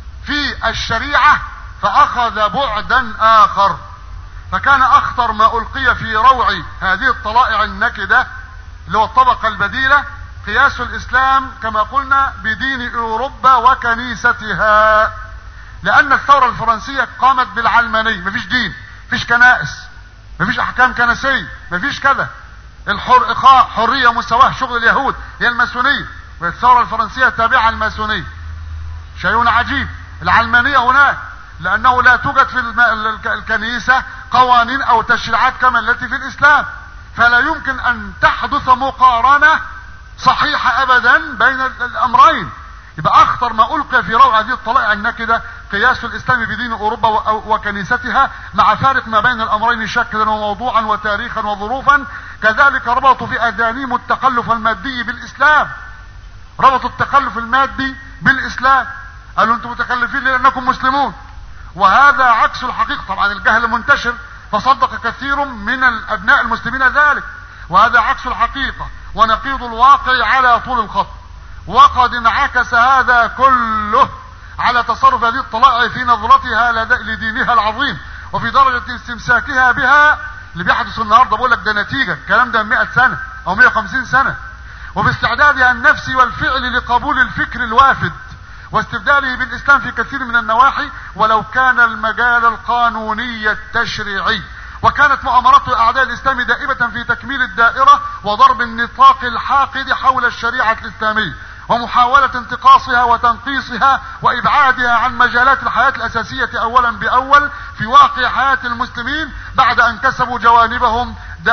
Speaker 3: في الشريعة فأخذ بعدا آخر، فكان أخطر ما ألقي في روع هذه الطلائع النكدة اللي هو الطبقة البديلة قياس الإسلام كما قلنا بدين أوروبا وكنيستها. لأن الثورة الفرنسية قامت بالعلمانية، مفيش دين، مفيش كنائس، مفيش أحكام كنسية، مفيش كذا، الحر إخاء حرية مساواة، شغل اليهود، هي الماسونية، والثورة الفرنسية تابعة الماسونية. شيء عجيب، العلمانية هناك لأنه لا توجد في الكنيسة قوانين أو تشريعات كما التي في الإسلام، فلا يمكن أن تحدث مقارنة صحيحة أبدا بين الأمرين. يبقى أخطر ما ألقى في روع هذه الطلائع النكدة قياس الإسلام بدين أوروبا وكنيستها، مع فارق ما بين الأمرين شكلا وموضوعا وتاريخا وظروفا. كذلك ربطوا في أذانهم التخلف المادي بالإسلام، ربطوا التخلف المادي بالإسلام، قالوا أنتم متخلفين لأنكم مسلمون، وهذا عكس الحقيقة. طبعا الجهل منتشر فصدق كثير من الأبناء المسلمين ذلك، وهذا عكس الحقيقة ونقيض الواقع على طول الخط. وقد انعكس هذا كله على تصرف هذه الطلائع في نظرتها لدينها العظيم وفي درجة استمساكها بها. اللي بيحدث النهارده بقول لك ده نتيجة الكلام ده مئة سنة او مئة وخمسين سنة، وباستعدادها النفسي والفعل لقبول الفكر الوافد واستبداله بالإسلام في كثير من النواحي، ولو كان المجال القانوني التشريعي. وكانت مؤامرات أعداء الإسلام دائبة في تكميل الدائرة وضرب النطاق الحاقد حول الشريعة الإسلامية، ومحاولة انتقاصها وتنقيصها وإبعادها عن مجالات الحياة الأساسية أولا بأول في واقع حياة المسلمين، بعد أن كسبوا جوانبهم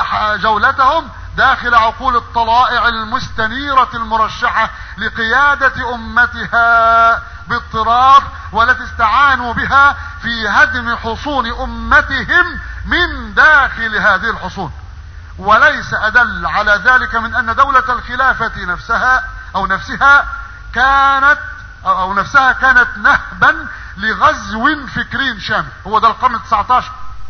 Speaker 3: جولتهم داخل عقول الطلائع المستنيرة المرشحة لقيادة أمتها باضطرار، والتي استعانوا بها في هدم حصون أمتهم من داخل هذه الحصون. وليس أدل على ذلك من أن دولة الخلافة نفسها أو نفسها كانت أو نفسها كانت نهبا لغزو فكري شامل. هو ده القرن التسعة عشر.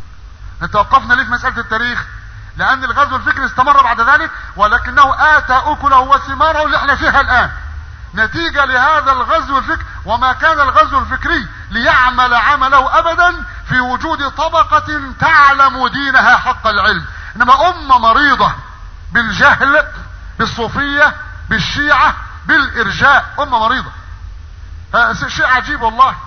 Speaker 3: توقفنا ليه في مسألة التاريخ؟ لأن الغزو الفكري استمر بعد ذلك، ولكنه آتى أكله وثماره اللي احنا فيها الآن نتيجة لهذا الغزو الفكري. وما كان الغزو الفكري ليعمل عمله أبدا في وجود طبقة تعلم دينها حق العلم، إنما أمة مريضة بالجهل، بالصوفية، بالشيعة، بالإرجاء، أمة مريضة. شيء عجيب والله.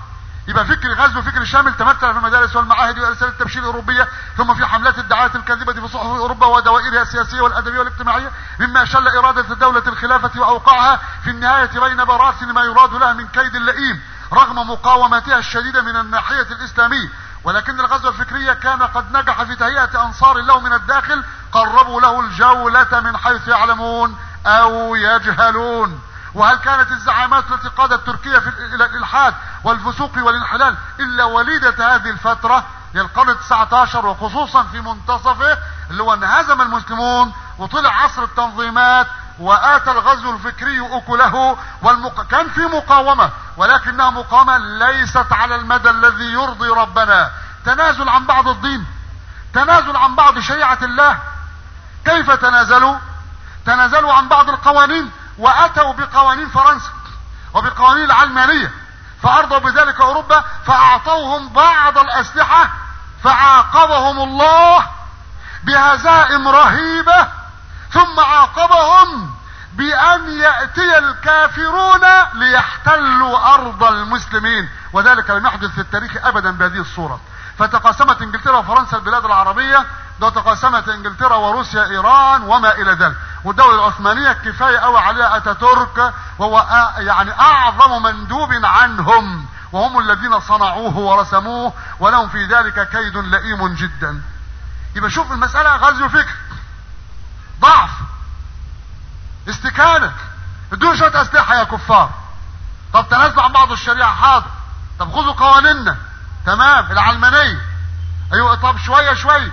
Speaker 3: يبقى فكر غزو فكر شامل تمثل في المدارس والمعاهد وارسال التبشير الاوروبيه، ثم في حملات الدعايه الكاذبه في صحف اوروبا ودوائرها السياسيه والادبيه والاجتماعيه، مما شل اراده دوله الخلافه واوقعها في النهايه بين براثن ما يراد لها من كيد اللئيم رغم مقاومتها الشديده من الناحيه الاسلاميه. ولكن الغزو الفكري كان قد نجح في تهيئه انصار له من الداخل قربوا له الجوله من حيث يعلمون او يجهلون. وهل كانت الزعامات التي قادت تركيا في الى الالحاد والفسوق والانحلال الا وليده هذه الفتره للقرن التاسع عشر، وخصوصا في منتصفه اللي هو انهزم المسلمون وطلع عصر التنظيمات واتى الغزو الفكري اكله، والمق... كان في مقاومه ولكنها مقاومه ليست على المدى الذي يرضي ربنا. تنازل عن بعض الدين، تنازل عن بعض شريعه الله. كيف تنازلوا؟ تنازلوا عن بعض القوانين واتوا بقوانين فرنسا وبقوانين العلمانيه فارضوا بذلك اوروبا، فاعطوهم بعض الاسلحه فعاقبهم الله بهزائم رهيبه، ثم عاقبهم بان ياتي الكافرون ليحتلوا ارض المسلمين، وذلك لم يحدث في التاريخ ابدا بهذه الصوره. فتقاسمت انجلترا وفرنسا البلاد العربيه، وتقاسمت انجلترا وروسيا ايران وما الى ذلك. والدوله العثمانيه كفايه قوي عليها اتاتورك، وهو يعني اعظم مندوب عنهم، وهم الذين صنعوه ورسموه، ولهم في ذلك كيد لئيم جدا. يبقى شوف المساله غزو فكر، ضعف، استكانه، ادوا شويه اسلحه يا كفار. طب تنازلوا عن بعض الشريعه، حاضر. طب خذوا قوانيننا، تمام، العلمانيه، ايوه. طب شويه شويه،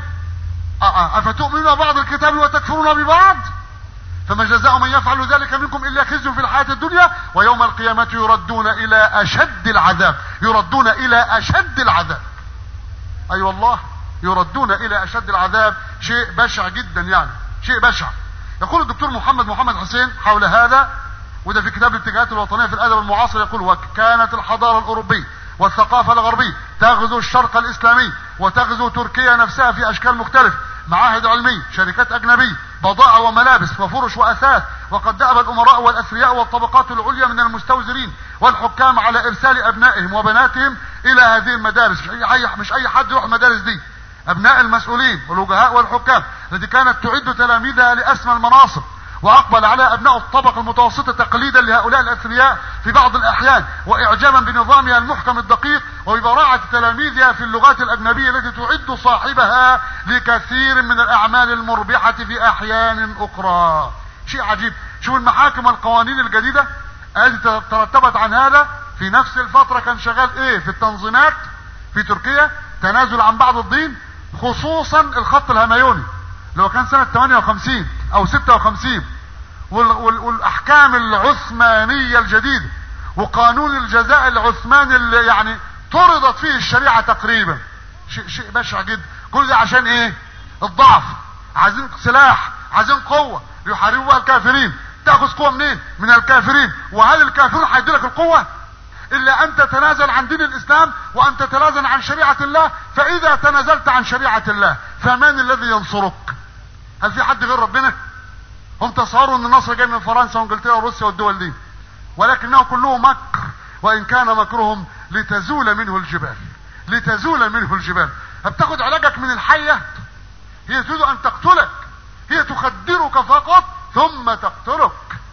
Speaker 3: افتؤمنون بعض الكتاب وتكفرون ببعض؟ فما جزاء من يفعل ذلك منكم الا خزي في الحياه الدنيا ويوم القيامه يردون الى اشد العذاب. يردون الى اشد العذاب، اي أيوة والله، يردون الى اشد العذاب. شيء بشع جدا، يعني شيء بشع. يقول الدكتور محمد محمد حسين حول هذا، وده في كتاب الاتجاهات الوطنيه في الادب المعاصر، يقول: وكانت الحضاره الاوروبيه والثقافه الغربيه تغزو الشرق الاسلامي وتغزو تركيا نفسها في اشكال مختلفه، معاهد علميه، شركات اجنبيه، بضائع وملابس وفرش واثاث. وقد دأب الامراء والاثرياء والطبقات العليا من المستوزرين والحكام على ارسال ابنائهم وبناتهم الى هذه المدارس. مش اي مش اي حد يروح المدارس دي، ابناء المسؤولين والوجهاء والحكام التي كانت تعد تلاميذها لاسمى المناصب، واقبل على ابناء الطبقه المتوسطه تقليدا لهؤلاء الاثرياء في بعض الاحيان، واعجابا بنظامها المحكم الدقيق، وببراعه تلاميذها في اللغات الاجنبيه التي تعد صاحبها لكثير من الاعمال المربحه في احيان اخرى. شيء عجيب. شوف المحاكم والقوانين الجديده التي ترتبت عن هذا. في نفس الفتره كان شغال ايه في التنظيمات في تركيا؟ تنازل عن بعض الدين، خصوصا الخط الهمايوني اللي هو كان سنه ثمانية وخمسين او ستة وخمسين، والاحكام العثمانيه الجديده وقانون الجزاء العثماني اللي يعني طردت فيه الشريعه تقريبا. شيء شيء بشع جدا. كل ده عشان ايه؟ الضعف. عايزين سلاح، عايزين قوه يحاربوا الكافرين. تاخذ قوه منين؟ من الكافرين. وهل الكافرون هيدوا لك القوه؟ الا ان تتنازل عن دين الاسلام وان تتنازل عن شريعه الله. فاذا تنازلت عن شريعه الله فمن الذي ينصرك؟ هل في حد غير ربنا؟ هم تصوروا ان النصر جاي من فرنسا وانجلترا وروسيا والدول دي، ولكنه كله مكر، وان كان مكرهم لتزول منه الجبال، لتزول منه الجبال. بتاخد علاجك من الحيه، هي تريد ان تقتلك، هي تخدرك فقط ثم تقتلك.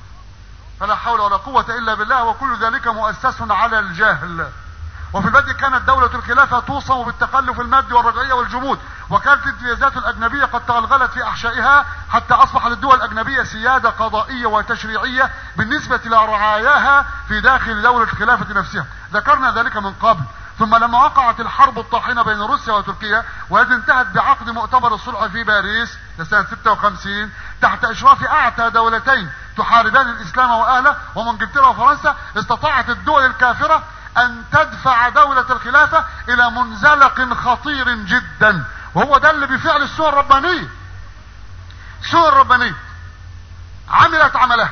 Speaker 3: فلا حول ولا قوة الا بالله، وكل ذلك مؤسس على الجهل. وفي البدء كانت دولة الخلافة توصم بالتخلف المادي والرجعية والجمود، وكانت الامتيازات الأجنبية قد تغلغلت في أحشائها حتى أصبحت الدول الأجنبية سيادة قضائية وتشريعية بالنسبة لرعاياها في داخل دولة الخلافة نفسها. ذكرنا ذلك من قبل. ثم لما وقعت الحرب الطاحنة بين روسيا وتركيا، والتي انتهت بعقد مؤتمر الصلح في باريس لسنة ستة وخمسين تحت إشراف أعتى دولتين تحاربان الإسلام وأهله ومن انجلترا وفرنسا، استطاعت الدول الكافرة أن تدفع دولة الخلافة إلى منزلق خطير جدا، وهو ده اللي بفعل السوء الربانية. السوء الربانية عملت عملها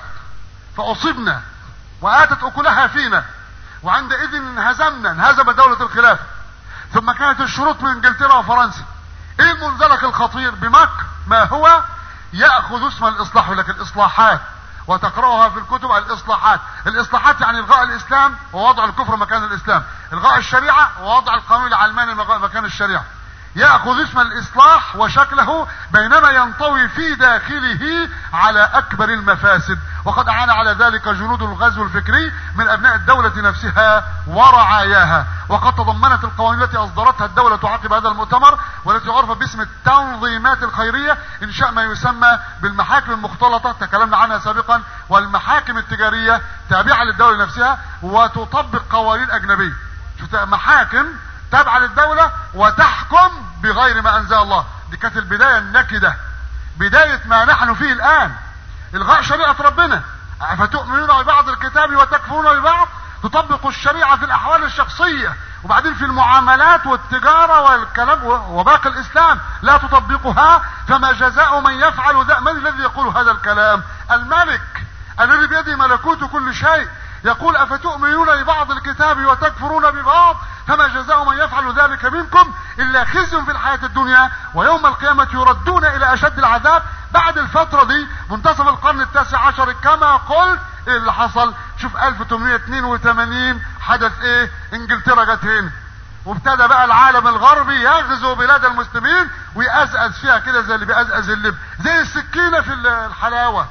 Speaker 3: فأصبنا وآتت أكلها فينا، وعندئذ انهزمنا، انهزم دولة الخلافة. ثم كانت الشروط من انجلترا وفرنسا. ايه المنزلق الخطير؟ بمكر ما هو يأخذ اسم الإصلاح، لكن الإصلاحات وتقرأها في الكتب الإصلاحات. الإصلاحات يعني إلغاء الإسلام ووضع الكفر مكان الإسلام، إلغاء الشريعة ووضع القانون العلماني مكان الشريعة. يأخذ اسم الإصلاح وشكله بينما ينطوي في داخله على أكبر المفاسد. وقد أعان على ذلك جنود الغزو الفكري من أبناء الدولة نفسها ورعاياها. وقد تضمنت القوانين التي أصدرتها الدولة عقب هذا المؤتمر والتي عرفت باسم التنظيمات الخيرية إنشاء ما يسمى بالمحاكم المختلطة، تكلمنا عنها سابقا، والمحاكم التجارية تابعة للدولة نفسها وتطبق قوانين أجنبية. محاكم تابعة للدولة وتحكم بغير ما أنزل الله. دي كانت البداية النكدة، بداية ما نحن فيه الآن، إلغاء شريعة ربنا. فتؤمنون ببعض الكتاب وتكفرون ببعض، تطبق الشريعة في الأحوال الشخصية، وبعدين في المعاملات والتجارة والكلام وباقي الإسلام لا تطبقها. فما جزاء من يفعل ذا؟ من الذي يقول هذا الكلام؟ الملك الذي بيده ملكوت كل شيء يقول أفتؤمنون ببعض الكتاب وتكفرون ببعض، فما جزاء من يفعل ذلك منكم إلا خزي في الحياة الدنيا ويوم القيامة يردون إلى أشد العذاب. بعد الفترة دي منتصف القرن التاسع عشر كما قلت، إيه اللي حصل؟ شوف ألف وثمانمائة واثنين وثمانين حدث ايه؟ انجلترا جت هنا وابتدى بقى العالم الغربي يغزو بلاد المسلمين ويأزأز فيها كده زي اللي بيأزأز اللب، زي السكينة في الحلاوة.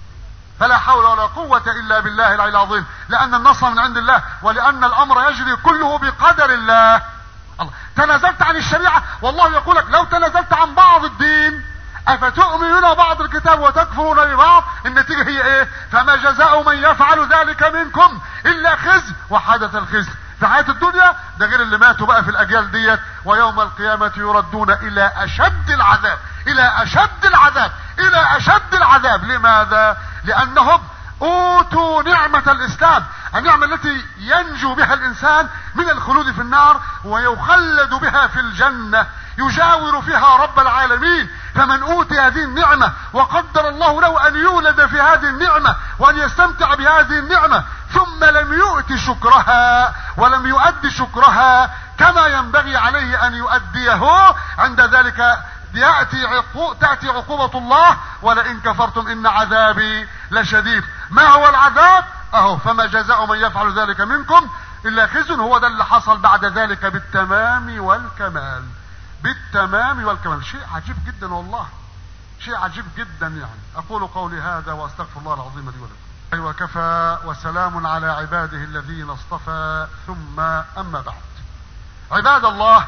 Speaker 3: فلا حول ولا قوة إلا بالله العلي العظيم، لأن النصر من عند الله ولأن الأمر يجري كله بقدر الله. الله تنازلت عن الشريعة، والله يقول لك لو تنازلت عن بعض الدين أفتؤمنون بعض الكتاب وتكفرون ببعض، النتيجة هي ايه؟ فما جزاء من يفعل ذلك منكم إلا خزي. وحدث الخزي في حياة الدنيا، ده غير اللي ماتوا بقى في الأجيال ديت، ويوم القيامة يردون إلى أشد العذاب، إلى أشد العذاب، إلى أشد العذاب. لماذا؟ لأنهم أوتوا نعمة الإسلام، النعمة التي ينجو بها الإنسان من الخلود في النار ويخلد بها في الجنة، يجاور فيها رب العالمين. فمن أوتي هذه النعمة وقدر الله له أن يولد في هذه النعمة وأن يستمتع بهذه النعمة ثم لم يؤت شكرها ولم يؤدي شكرها كما ينبغي عليه أن يؤديه، عند ذلك يأتي عقو... تأتي عقوبة الله ولئن كفرتم إن عذابي لشديد. ما هو العذاب؟ أهو فما جزاء من يفعل ذلك منكم إلا خزي. هو ده اللي حصل بعد ذلك بالتمام والكمال، بالتمام والكمال. شيء عجيب جدا والله، شيء عجيب جدا يعني. أقول قولي هذا وأستغفر الله العظيم لي ولكم. وكفى وسلام على عباده الذين اصطفى، ثم أما بعد. عباد الله،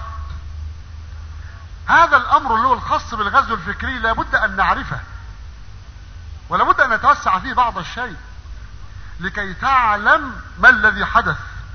Speaker 3: هذا الأمر اللي هو الخاص بالغزو الفكري لابد أن نعرفه ولابد أن نتوسع فيه بعض الشيء لكي تعلم ما الذي حدث.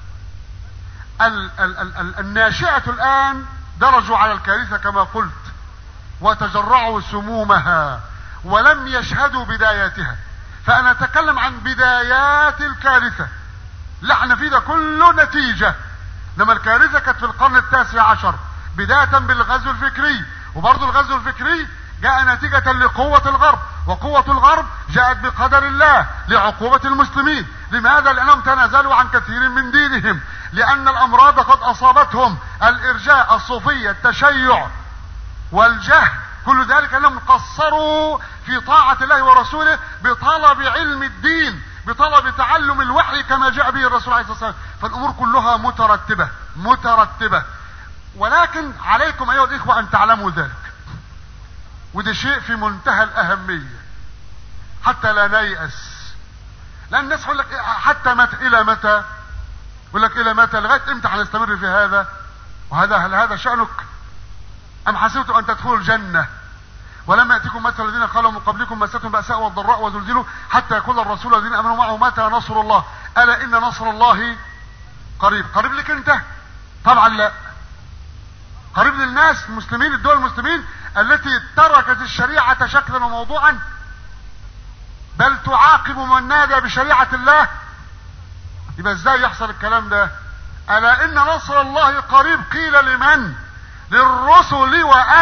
Speaker 3: ال ال ال ال الناشئة الآن درجوا على الكارثة كما قلت وتجرعوا سمومها ولم يشهدوا بداياتها. فأنا أتكلم عن بدايات الكارثة. لحن في ده كله نتيجة، لما الكارثة كانت في القرن التاسع عشر بداية بالغزو الفكري، وبرضو الغزو الفكري جاء نتيجة لقوة الغرب، وقوة الغرب جاءت بقدر الله لعقوبة المسلمين. لماذا؟ لأنهم تنازلوا عن كثير من دينهم، لأن الأمراض قد أصابتهم، الإرجاء، الصوفية، التشيع والجهل، كل ذلك أنهم قصروا في طاعة الله ورسوله بطلب علم الدين، بطلب تعلم الوحي كما جاء به الرسول عليه الصلاة والسلام. فالأمور كلها مترتبة مترتبة. ولكن عليكم أيها الإخوة أن تعلموا ذلك، وده شيء في منتهى الأهمية حتى لا نيأس. لأن الناس يقول لك حتى متى، إلى متى؟ يقول لك إلى متى؟ لغاية إمتى هنستمر في هذا؟ وهذا هل هذا شأنك؟ أم حسبتم أن تدخلوا الجنة ولما يأتيكم مثل الذين خلوا من قبلكم مستهم بأساء والضراء وزلزلوا حتى يقول الرسول والذين آمنوا معه متى نصر الله؟ ألا إن نصر الله قريب. قريب لك أنت؟ طبعا لا. قريب للناس المسلمين، الدول المسلمين التي تركت الشريعة شكلا وموضوعا، بل تعاقب من نادى بشريعة الله. يبقى ازاي يحصل الكلام ده؟ ألا إن نصر الله قريب. قيل لمن؟ للرسل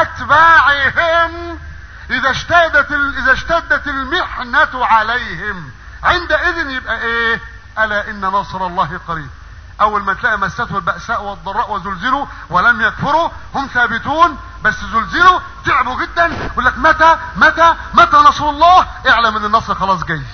Speaker 3: وأتباعهم إذا اشتدت إذا اشتدت المحنة عليهم، عندئذ يبقى إيه؟ ألا إن نصر الله قريب. أول ما تلاقي مسته البأساء والضراء وزلزلوا ولم يكفروا، هم ثابتون بس زلزلوا تعبوا جدا، يقول لك متى متى متى نصر الله؟ اعلم ان النصر خلاص جاي،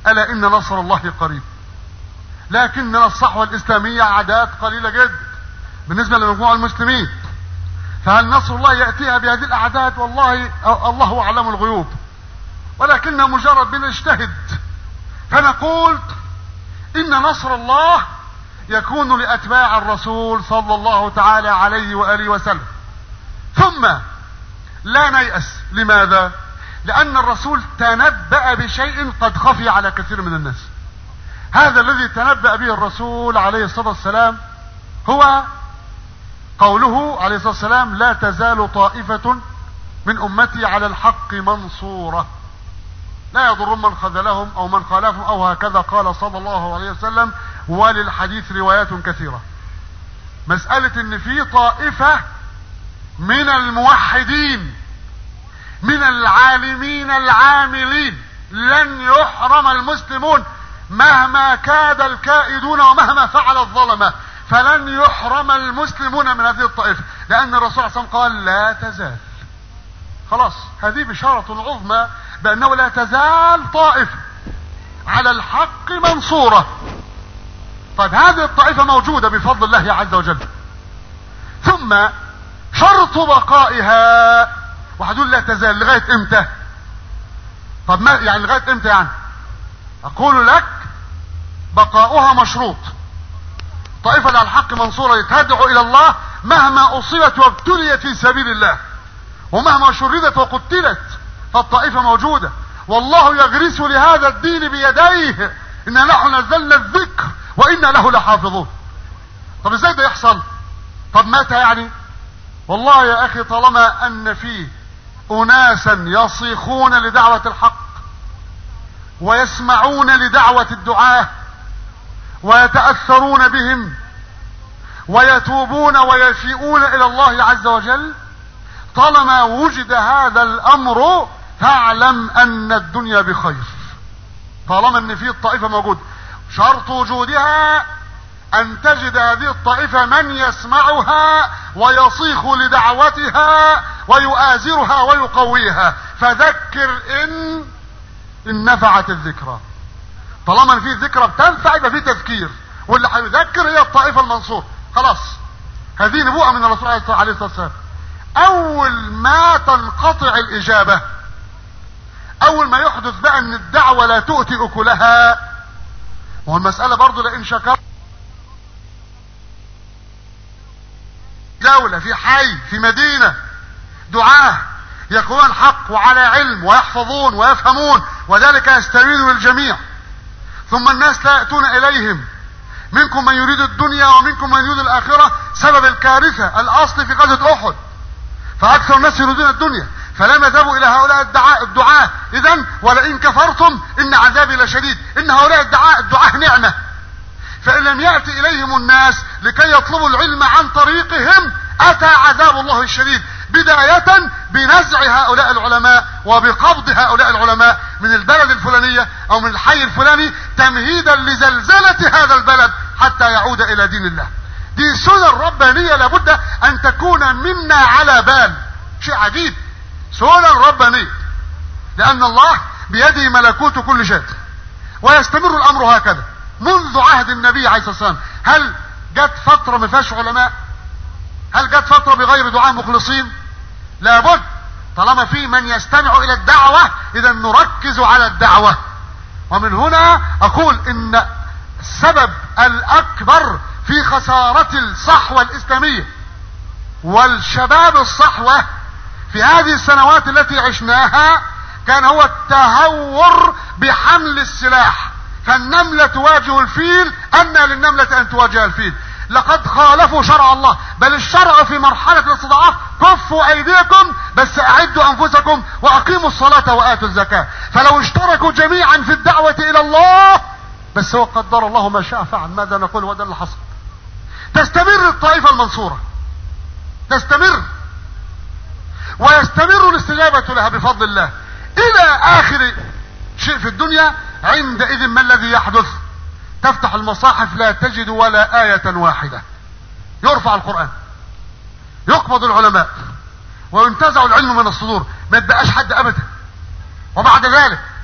Speaker 3: ألا إن نصر الله قريب. لكننا الصحوة الإسلامية أعداد قليلة جدا بالنسبة لمجموع المسلمين، فهل نصر الله يأتيها بهذه الأعداد؟ والله الله أعلم الغيوب، ولكننا مجرد بنجتهد فنقول إن نصر الله يكون لأتباع الرسول صلى الله تعالى عليه وآله وسلم. ثم لا نيأس. لماذا؟ لأن الرسول تنبأ بشيء قد خفي على كثير من الناس. هذا الذي تنبأ به الرسول عليه الصلاة والسلام هو قوله عليه الصلاة والسلام: لا تزال طائفة من أمتي على الحق منصورة لا يضر من خذلهم أو من خالفهم، أو هكذا قال صلى الله عليه وسلم. وللحديث روايات كثيرة. مسألة ان في طائفة من الموحدين من العالمين العاملين لن يحرم المسلمون مهما كاد الكائدون ومهما فعل الظلمة، فلن يحرم المسلمون من هذه الطائفة، لأن الرسول صلى الله عليه وسلم قال لا تزال. خلاص، هذه بشارة عظمى بأنه لا تزال طائفة على الحق منصورة. طيب هذه الطائفة موجودة بفضل الله عز وجل. ثم شرط بقائها، وحدول لا تزال لغاية امتى؟ طب ما يعني لغاية امتى يعني؟ اقول لك بقاؤها مشروط. طائفة على الحق منصورة تدعو الى الله مهما اصيبت وابتليت في سبيل الله، ومهما شردت وقتلت فالطائفة موجودة، والله يغرس لهذا الدين بيديه. إنا نحن نزلنا الذكر وإنا له لحافظون. طب ازاي ده يحصل؟ طب متى يعني؟ والله يا اخي طالما ان فيه اناسا يصيخون لدعوة الحق ويسمعون لدعوة الدعاة ويتأثرون بهم ويتوبون ويفيئون الى الله عز وجل، طالما وجد هذا الامر فاعلم ان الدنيا بخير. طالما ان في الطائفة موجود، شرط وجودها ان تجد هذه الطائفة من يسمعها ويصيخ لدعوتها ويؤازرها ويقويها. فذكر ان ان نفعت الذكرى. طالما في ذكرى بتنفع يبقى في تذكير، واللي هيذكر هي الطائفة المنصور. خلاص، هذه نبوءة من الرسول عليه الصلاة والسلام. اول ما تنقطع الاجابة، اول ما يحدث بقى ان الدعوة لا تؤتي اكلها، وهو المسألة برضو لئن شكر دولة في حي في مدينة دعاة يقولون الحق وعلى علم ويحفظون ويفهمون وذلك يستبين للجميع، ثم الناس لا يأتون اليهم، منكم من يريد الدنيا ومنكم من يريد الاخرة. سبب الكارثة الاصل في غزوة احد، فاكثر الناس يريدون الدنيا فلم يذهبوا الى هؤلاء الدعاء الدعاة. اذا ولئن كفرتم ان عذابي لشديد. ان هؤلاء الدعاء الدعاة نعمة، فان لم يأتي اليهم الناس لكي يطلبوا العلم عن طريقهم اتى عذاب الله الشديد، بداية بنزع هؤلاء العلماء وبقبض هؤلاء العلماء من البلد الفلانية او من الحي الفلاني تمهيدا لزلزلة هذا البلد حتى يعود الى دين الله. دي سنن ربانية لابد ان تكون منا على بال. شيء عجيب، سنن ربانية، لان الله بيده ملكوت كل شيء، ويستمر الامر هكذا منذ عهد النبي عليه الصلاة والسلام. هل جت فترة ما فيهاش علماء؟ هل جت فترة بغير دعاء مخلصين؟ لابد. طالما في من يستمع الى الدعوة اذا نركز على الدعوة. ومن هنا اقول ان السبب الاكبر في خسارة الصحوة الاسلامية والشباب الصحوة في هذه السنوات التي عشناها كان هو التهور بحمل السلاح. فالنملة تواجه الفيل، أن للنملة أن تواجه الفيل. لقد خالفوا شرع الله، بل الشرع في مرحلة الاستضعاف كفوا أيديكم بس أعدوا أنفسكم وأقيموا الصلاة وآتوا الزكاة. فلو اشتركوا جميعا في الدعوة إلى الله، بس هو قدر الله ما شاء فعل. ماذا نقول؟ وده اللي حصل. تستمر الطائفة المنصورة، تستمر ويستمر الاستجابة لها بفضل الله إلى آخر شيء في الدنيا. عندئذ ما الذي يحدث؟ تفتح المصاحف لا تجد ولا آية واحدة. يرفع القرآن، يقبض العلماء، وينتزع العلم من الصدور، ما يتبقاش حد أبدا. وبعد ذلك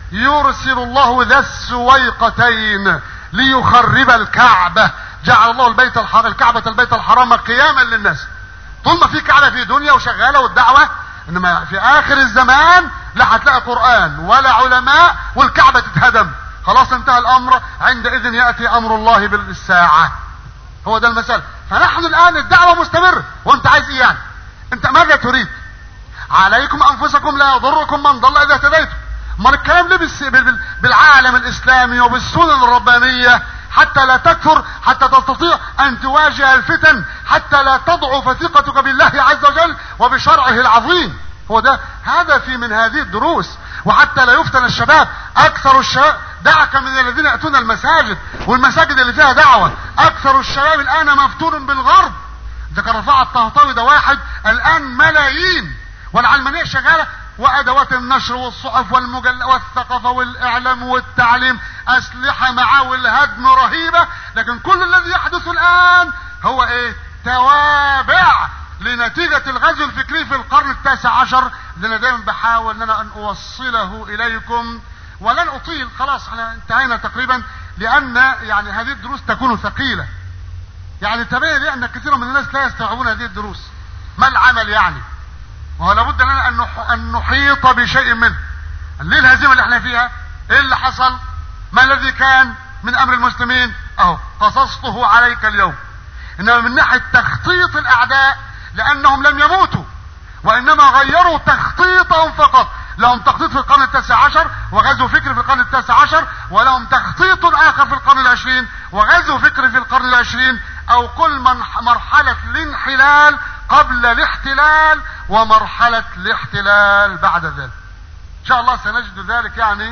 Speaker 3: يرسل الله ذا السويقتين ليخرب الكعبة. جعل الله البيت الحرام الكعبة البيت الحرام قياما للناس. طول ما في كعبة في دنيا وشغالة والدعوة، انما في اخر الزمان لا هتلاقي قرآن ولا علماء والكعبة تتهدم. خلاص انتهى الامر، عندئذ يأتي امر الله بالساعة. هو ده المسألة. فنحن الان الدعوة مستمرة، وانت عايز ايه يعني؟ انت ماذا تريد؟ عليكم انفسكم لا يضركم من ضل اذا اهتديتم. ما الكلام ليه بالعالم الاسلامي وبالسنن الربانية حتى لا تكفر، حتى تستطيع ان تواجه الفتن، حتى لا تضعف ثقتك بالله عز وجل وبشرعه العظيم. هو ده هدفي من هذه الدروس. وحتى لا يفتن الشباب. اكثر الشباب، دعك من الذين يأتون المساجد والمساجد اللي فيها دعوة، اكثر الشباب الان مفتون بالغرب. ده كان رفاعة الطهطاوي ده واحد، الان ملايين والعلمانية شغالة، وادوات النشر والصحف والمجل والثقافة والاعلام والتعليم، اسلحة معاه والهدم رهيبة. لكن كل الذي يحدث الان هو ايه؟ توابع لنتيجة الغزو الفكري في القرن التاسع عشر، اللي انا دايما بحاول ان انا ان اوصله اليكم. ولن اطيل، خلاص احنا انتهينا تقريبا، لان يعني هذه الدروس تكون ثقيلة. يعني تبين لي ان كثير من الناس لا يستوعبون هذه الدروس. ما العمل يعني؟ وهو لابد لنا ان نحيط بشيء منه. ليه الهزيمة اللي احنا فيها؟ ايه اللي حصل؟ ما الذي كان من امر المسلمين؟ اهو قصصته عليك اليوم. انما من ناحية تخطيط الاعداء، لانهم لم يموتوا وانما غيروا تخطيطهم فقط. لهم تخطيط في القرن التاسع عشر وغزو فكري في القرن التاسع عشر، ولهم تخطيط اخر في القرن العشرين وغزو فكري في القرن العشرين، او كل من مرحلة الانحلال قبل الاحتلال ومرحلة الاحتلال بعد ذلك. ان شاء الله سنجد ذلك. يعني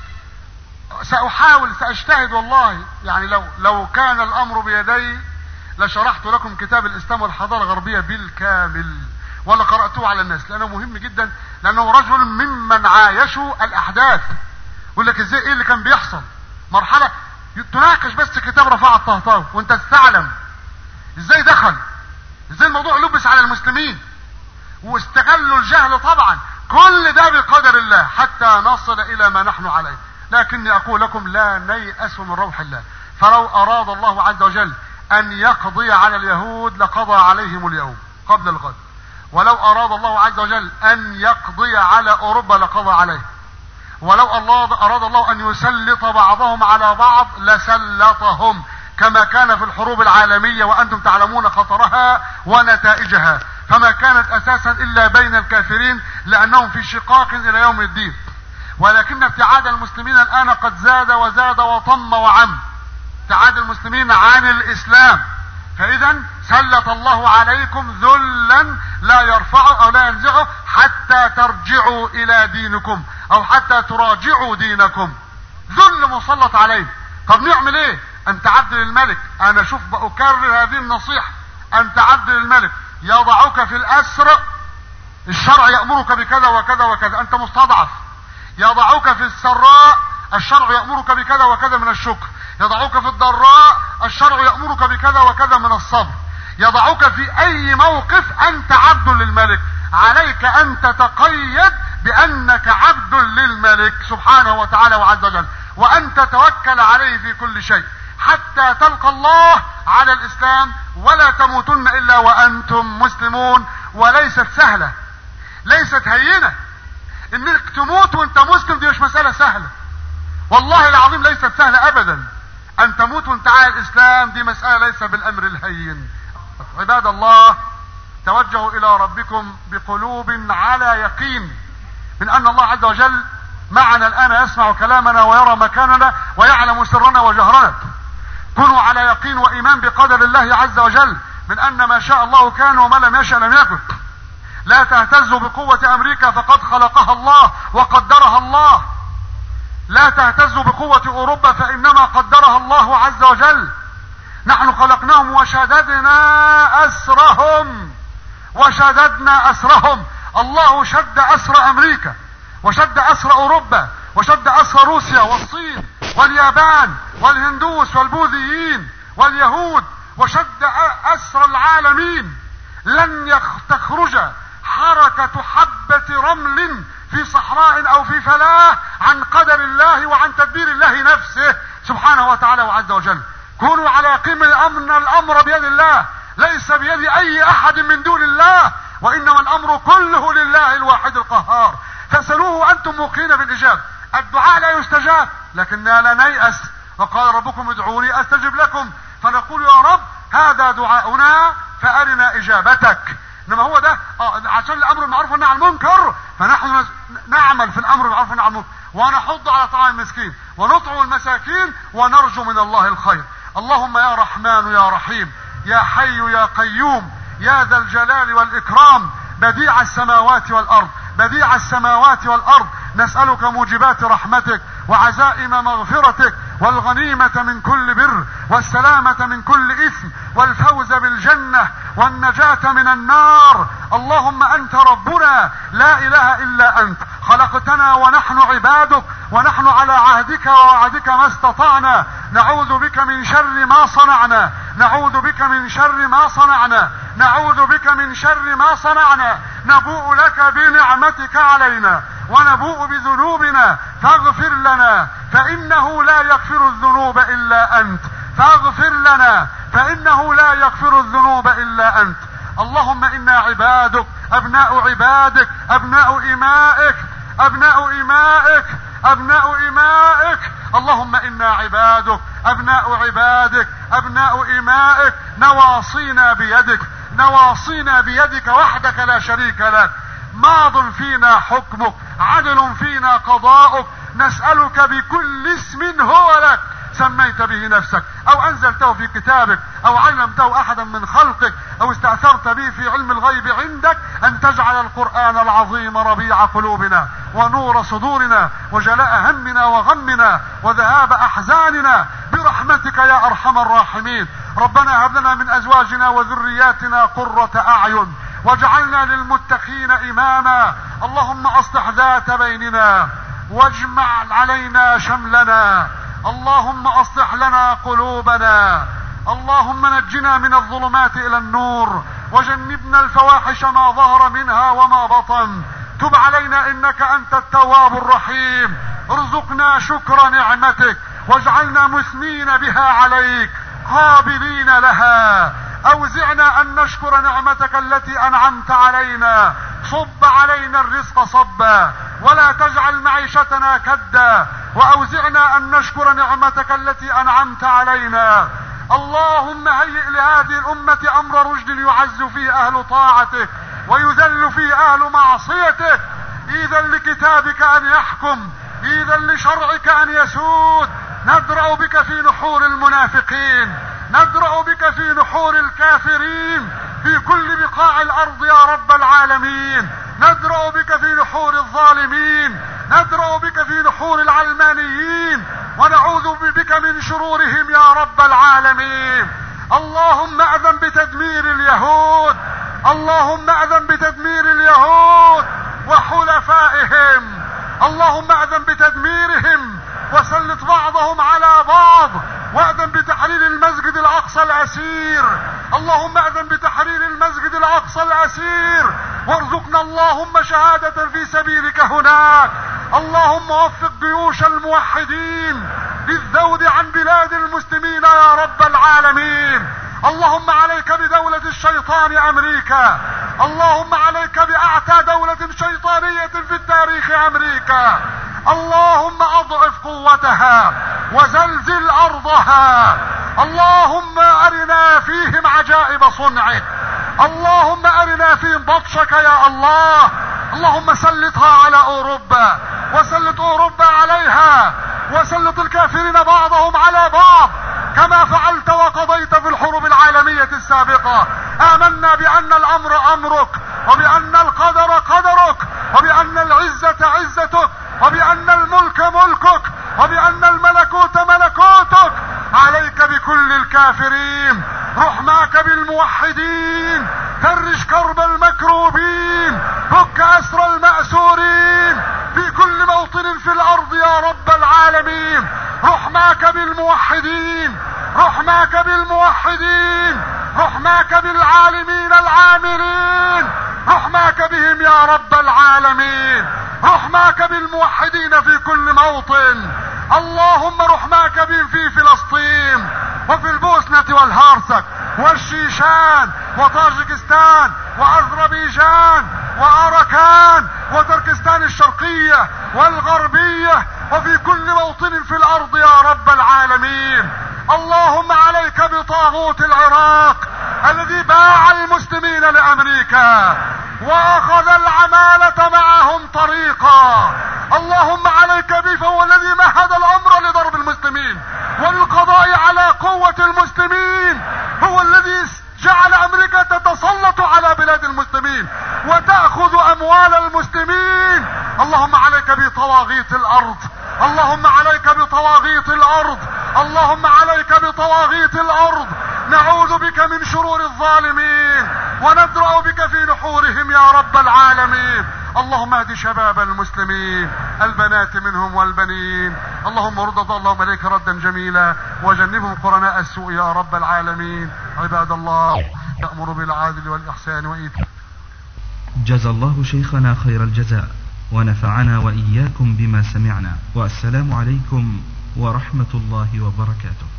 Speaker 3: ساحاول ساجتهد والله. يعني لو لو كان الامر بيدي لشرحت لكم كتاب الاسلام والحضارة الغربية بالكامل ولا قرأتوه على الناس، لانه مهم جدا، لانه رجل ممن عايشوا الاحداث. يقول لك ازاي ايه اللي كان بيحصل. مرحلة تناقش بس كتاب رفاعة الطهطاوي وانت تستعلم ازاي دخل، ازاي الموضوع لبس على المسلمين واستغلوا الجهل. طبعا كل ده بقدر الله حتى نصل الى ما نحن عليه. لكني اقول لكم لا نيأس من روح الله. فلو اراد الله عز وجل ان يقضي على اليهود لقضى عليهم اليوم قبل الغد، ولو اراد الله عز وجل ان يقضي على اوروبا لقضى عليه، ولو الله اراد الله ان يسلط بعضهم على بعض لسلطهم، كما كان في الحروب العالمية وانتم تعلمون خطرها ونتائجها. فما كانت اساسا الا بين الكافرين، لانهم في شقاق الى يوم الدين. ولكن ابتعاد المسلمين الان قد زاد وزاد وطم وعم. ابتعاد المسلمين عن الاسلام، فاذا سلط الله عليكم ذلا لا يرفعه او لا ينزعه حتى ترجعوا الى دينكم او حتى تراجعوا دينكم. ذل مسلط عليه. طب نعمل ايه؟ انت عبد للملك. انا شوف بأكرر هذه النصيحة، انت عبد للملك، يضعك في الاسر، الشرع يأمرك بكذا وكذا وكذا، انت مستضعف. يضعك في السراء، الشرع يأمرك بكذا وكذا من الشكر. يضعك في الضراء، الشرع يأمرك بكذا وكذا من الصبر. يضعك في اي موقف، انت عبد للملك. عليك ان تتقيد بانك عبد للملك سبحانه وتعالى وعز وجل، وان تتوكل عليه في كل شيء حتى تلقى الله على الاسلام. ولا تموتن الا وانتم مسلمون. وليست سهلة، ليست هينة. انك تموت وانت مسلم دي مش مسألة سهلة، والله العظيم ليست سهلة ابدا. ان تموت وانت على الاسلام دي مسألة ليس بالامر الهين. عباد الله، توجهوا الى ربكم بقلوب على يقين من ان الله عز وجل معنا الان، يسمع كلامنا ويرى مكاننا ويعلم سرنا وجهرنا. كونوا على يقين وايمان بقدر الله عز وجل من ان ما شاء الله كان وما لم يشأ لم يكن. لا تهتزوا بقوة امريكا فقد خلقها الله وقدرها الله. لا تهتزوا بقوة اوروبا فانما قدرها الله عز وجل. نحن خلقناهم وشددنا اسرهم وشددنا اسرهم. الله شد اسر امريكا وشد اسر اوروبا وشد اسر روسيا والصين واليابان والهندوس والبوذيين واليهود، وشد اسر العالمين. لن تخرج حركة حبة رمل في صحراء او في فلاة عن قدر الله الله وعن تدبير الله نفسه سبحانه وتعالى وعز وجل. كونوا على يقين من الامر الامر بيد الله، ليس بيد اي احد من دون الله، وانما الامر كله لله الواحد القهار. فاسألوه وانتم موقنين بالاجابة. الدعاء لا يستجاب لكننا لا نيأس، وقال ربكم ادعوني استجب لكم، فنقول يا رب هذا دعاؤنا فارنا اجابتك. انما هو ده اه عشان الامر بالمعروف والنهي عن المنكر، فنحن نعمل في الامر بالمعروف والنهي عن المنكر، ونحض على طعام المسكين ونطعم المساكين ونرجو من الله الخير. اللهم يا رحمن يا رحيم يا حي يا قيوم يا ذا الجلال والإكرام بديع السماوات والأرض بديع السماوات والأرض، نسألك موجبات رحمتك وعزائم مغفرتك والغنيمة من كل بر والسلامة من كل إثم والفوز بالجنة والنجاة من النار. اللهم أنت ربنا لا إله إلا أنت، خلقتنا ونحن عبادك، ونحن على عهدك ووعدك ما استطعنا، نعوذ بك من شر ما صنعنا نعوذ بك من شر ما صنعنا نعوذ بك من شر ما صنعنا نبوء لك بنعمتك علينا ونبوء بذنوبنا فاغفر لنا فإنه لا يغفر الذنوب إلا أنت فاغفر لنا فإنه لا يغفر الذنوب إلا أنت. اللهم إنا عبادك أبناء عبادك أبناء إمائك أبناء إمائك أبناء إمائك اللهم إنا عبادك أبناء عبادك أبناء إمائك، نواصينا بيدك نواصينا بيدك وحدك لا شريك لك، ماض فينا حكمك عدل فينا قضاؤك، نسألك بكل اسم هو لك سميت به نفسك او انزلته في كتابك او علمته احدا من خلقك او استأثرت به في علم الغيب عندك ان تجعل القرآن العظيم ربيع قلوبنا ونور صدورنا وجلاء همنا وغمنا وذهاب احزاننا برحمتك يا ارحم الراحمين. ربنا هب لنا من ازواجنا وذرياتنا قرة اعين واجعلنا للمتقين اماما. اللهم اصلح ذات بيننا واجمع علينا شملنا. اللهم اصلح لنا قلوبنا. اللهم نجنا من الظلمات الى النور وجنبنا الفواحش ما ظهر منها وما بطن. تب علينا انك انت التواب الرحيم. ارزقنا شكر نعمتك واجعلنا مثنين بها عليك قابلين لها. اوزعنا ان نشكر نعمتك التي انعمت علينا. صب علينا الرزق صبا ولا تجعل معيشتنا كدا. واوزعنا ان نشكر نعمتك التي انعمت علينا. اللهم هيئ لهذه الامة امر رشد يعز فيه اهل طاعتك ويذل فيه اهل معصيتك. اذا لكتابك ان يحكم اذا لشرعك ان يسود. ندرأ بك في نحور المنافقين ندرأ بك في نحور الكافرين في كل بقاع الارض يا رب العالمين. ندرأ بك في نحور الظالمين ندرأ بك في نحور العلمانيين ونعوذ بك من شرورهم يا رب العالمين. اللهم اذن بتدمير اليهود اللهم اذن بتدمير اليهود وحلفائهم. اللهم اذن بتدميرهم وسلط بعضهم على بعض واذن بتحرير المسجد الاقصى الاسير. اللهم اذن بتحرير المسجد الاقصى الاسير وارزقنا اللهم شهادة في سبيلك هناك. اللهم وفق جيوش الموحدين للذود عن بلاد المسلمين يا رب العالمين. اللهم عليك بدولة الشيطان امريكا. اللهم عليك باعتى دولة شيطانية في التاريخ امريكا. اللهم اضعف قوتها وزلزل ارضها. اللهم ارنا فيهم عجائب صنعك. اللهم ارنا فيهم بطشك يا الله. اللهم سلطها على اوروبا وسلط اوروبا عليها وسلط الكافرين بعضهم على بعض كما فعلت وقضيت في الحروب العالمية السابقة. آمنا بأن الأمر أمرك وبأن القدر قدرك وبأن العزة عزتك وبأن الملك ملكك وبأن الملكوت ملكوتك. عليك بكل الكافرين رحماك بالموحدين. فرج كرب المكروبين فك أسر المأسورين في كل موطن في الأرض يا رب العالمين. رحماك بالموحدين رحماك بالموحدين رحماك بالعالمين العاملين. رحماك بهم يا رب العالمين. رحماك بالموحدين في كل موطن. اللهم رحماك بهم في فلسطين وفي البوسنة والهرسك والشيشان وطاجكستان وأذربيجان وأراكان وتركستان الشرقية والغربية وفي كل موطن في الأرض يا رب العالمين. اللهم عليك بطاغوت العراق الذي باع المسلمين لأمريكا وأخذ العمالة معهم طريقا. اللهم عليك به، فهو الذي مهد الأمر لضرب المسلمين وللقضاء على قوة المسلمين، هو الذي جعل أمريكا تتسلط على بلاد المسلمين وتأخذ أموال المسلمين. اللهم عليك بطواغيت الأرض، اللهم عليك بطواغيت الأرض، اللهم عليك بطواغيت الأرض. نعوذ بك من شرور الظالمين وندرأ بك في نحورهم يا رب العالمين. اللهم اهد شباب المسلمين البنات منهم والبنين. اللهم رد اللهم اليك ردا جميلا وجنبهم قرناء السوء يا رب العالمين. عباد الله، يأمر بالعدل والإحسان وإيتاء.
Speaker 4: جزا الله شيخنا خير الجزاء ونفعنا وإياكم بما سمعنا، والسلام عليكم ورحمة الله وبركاته.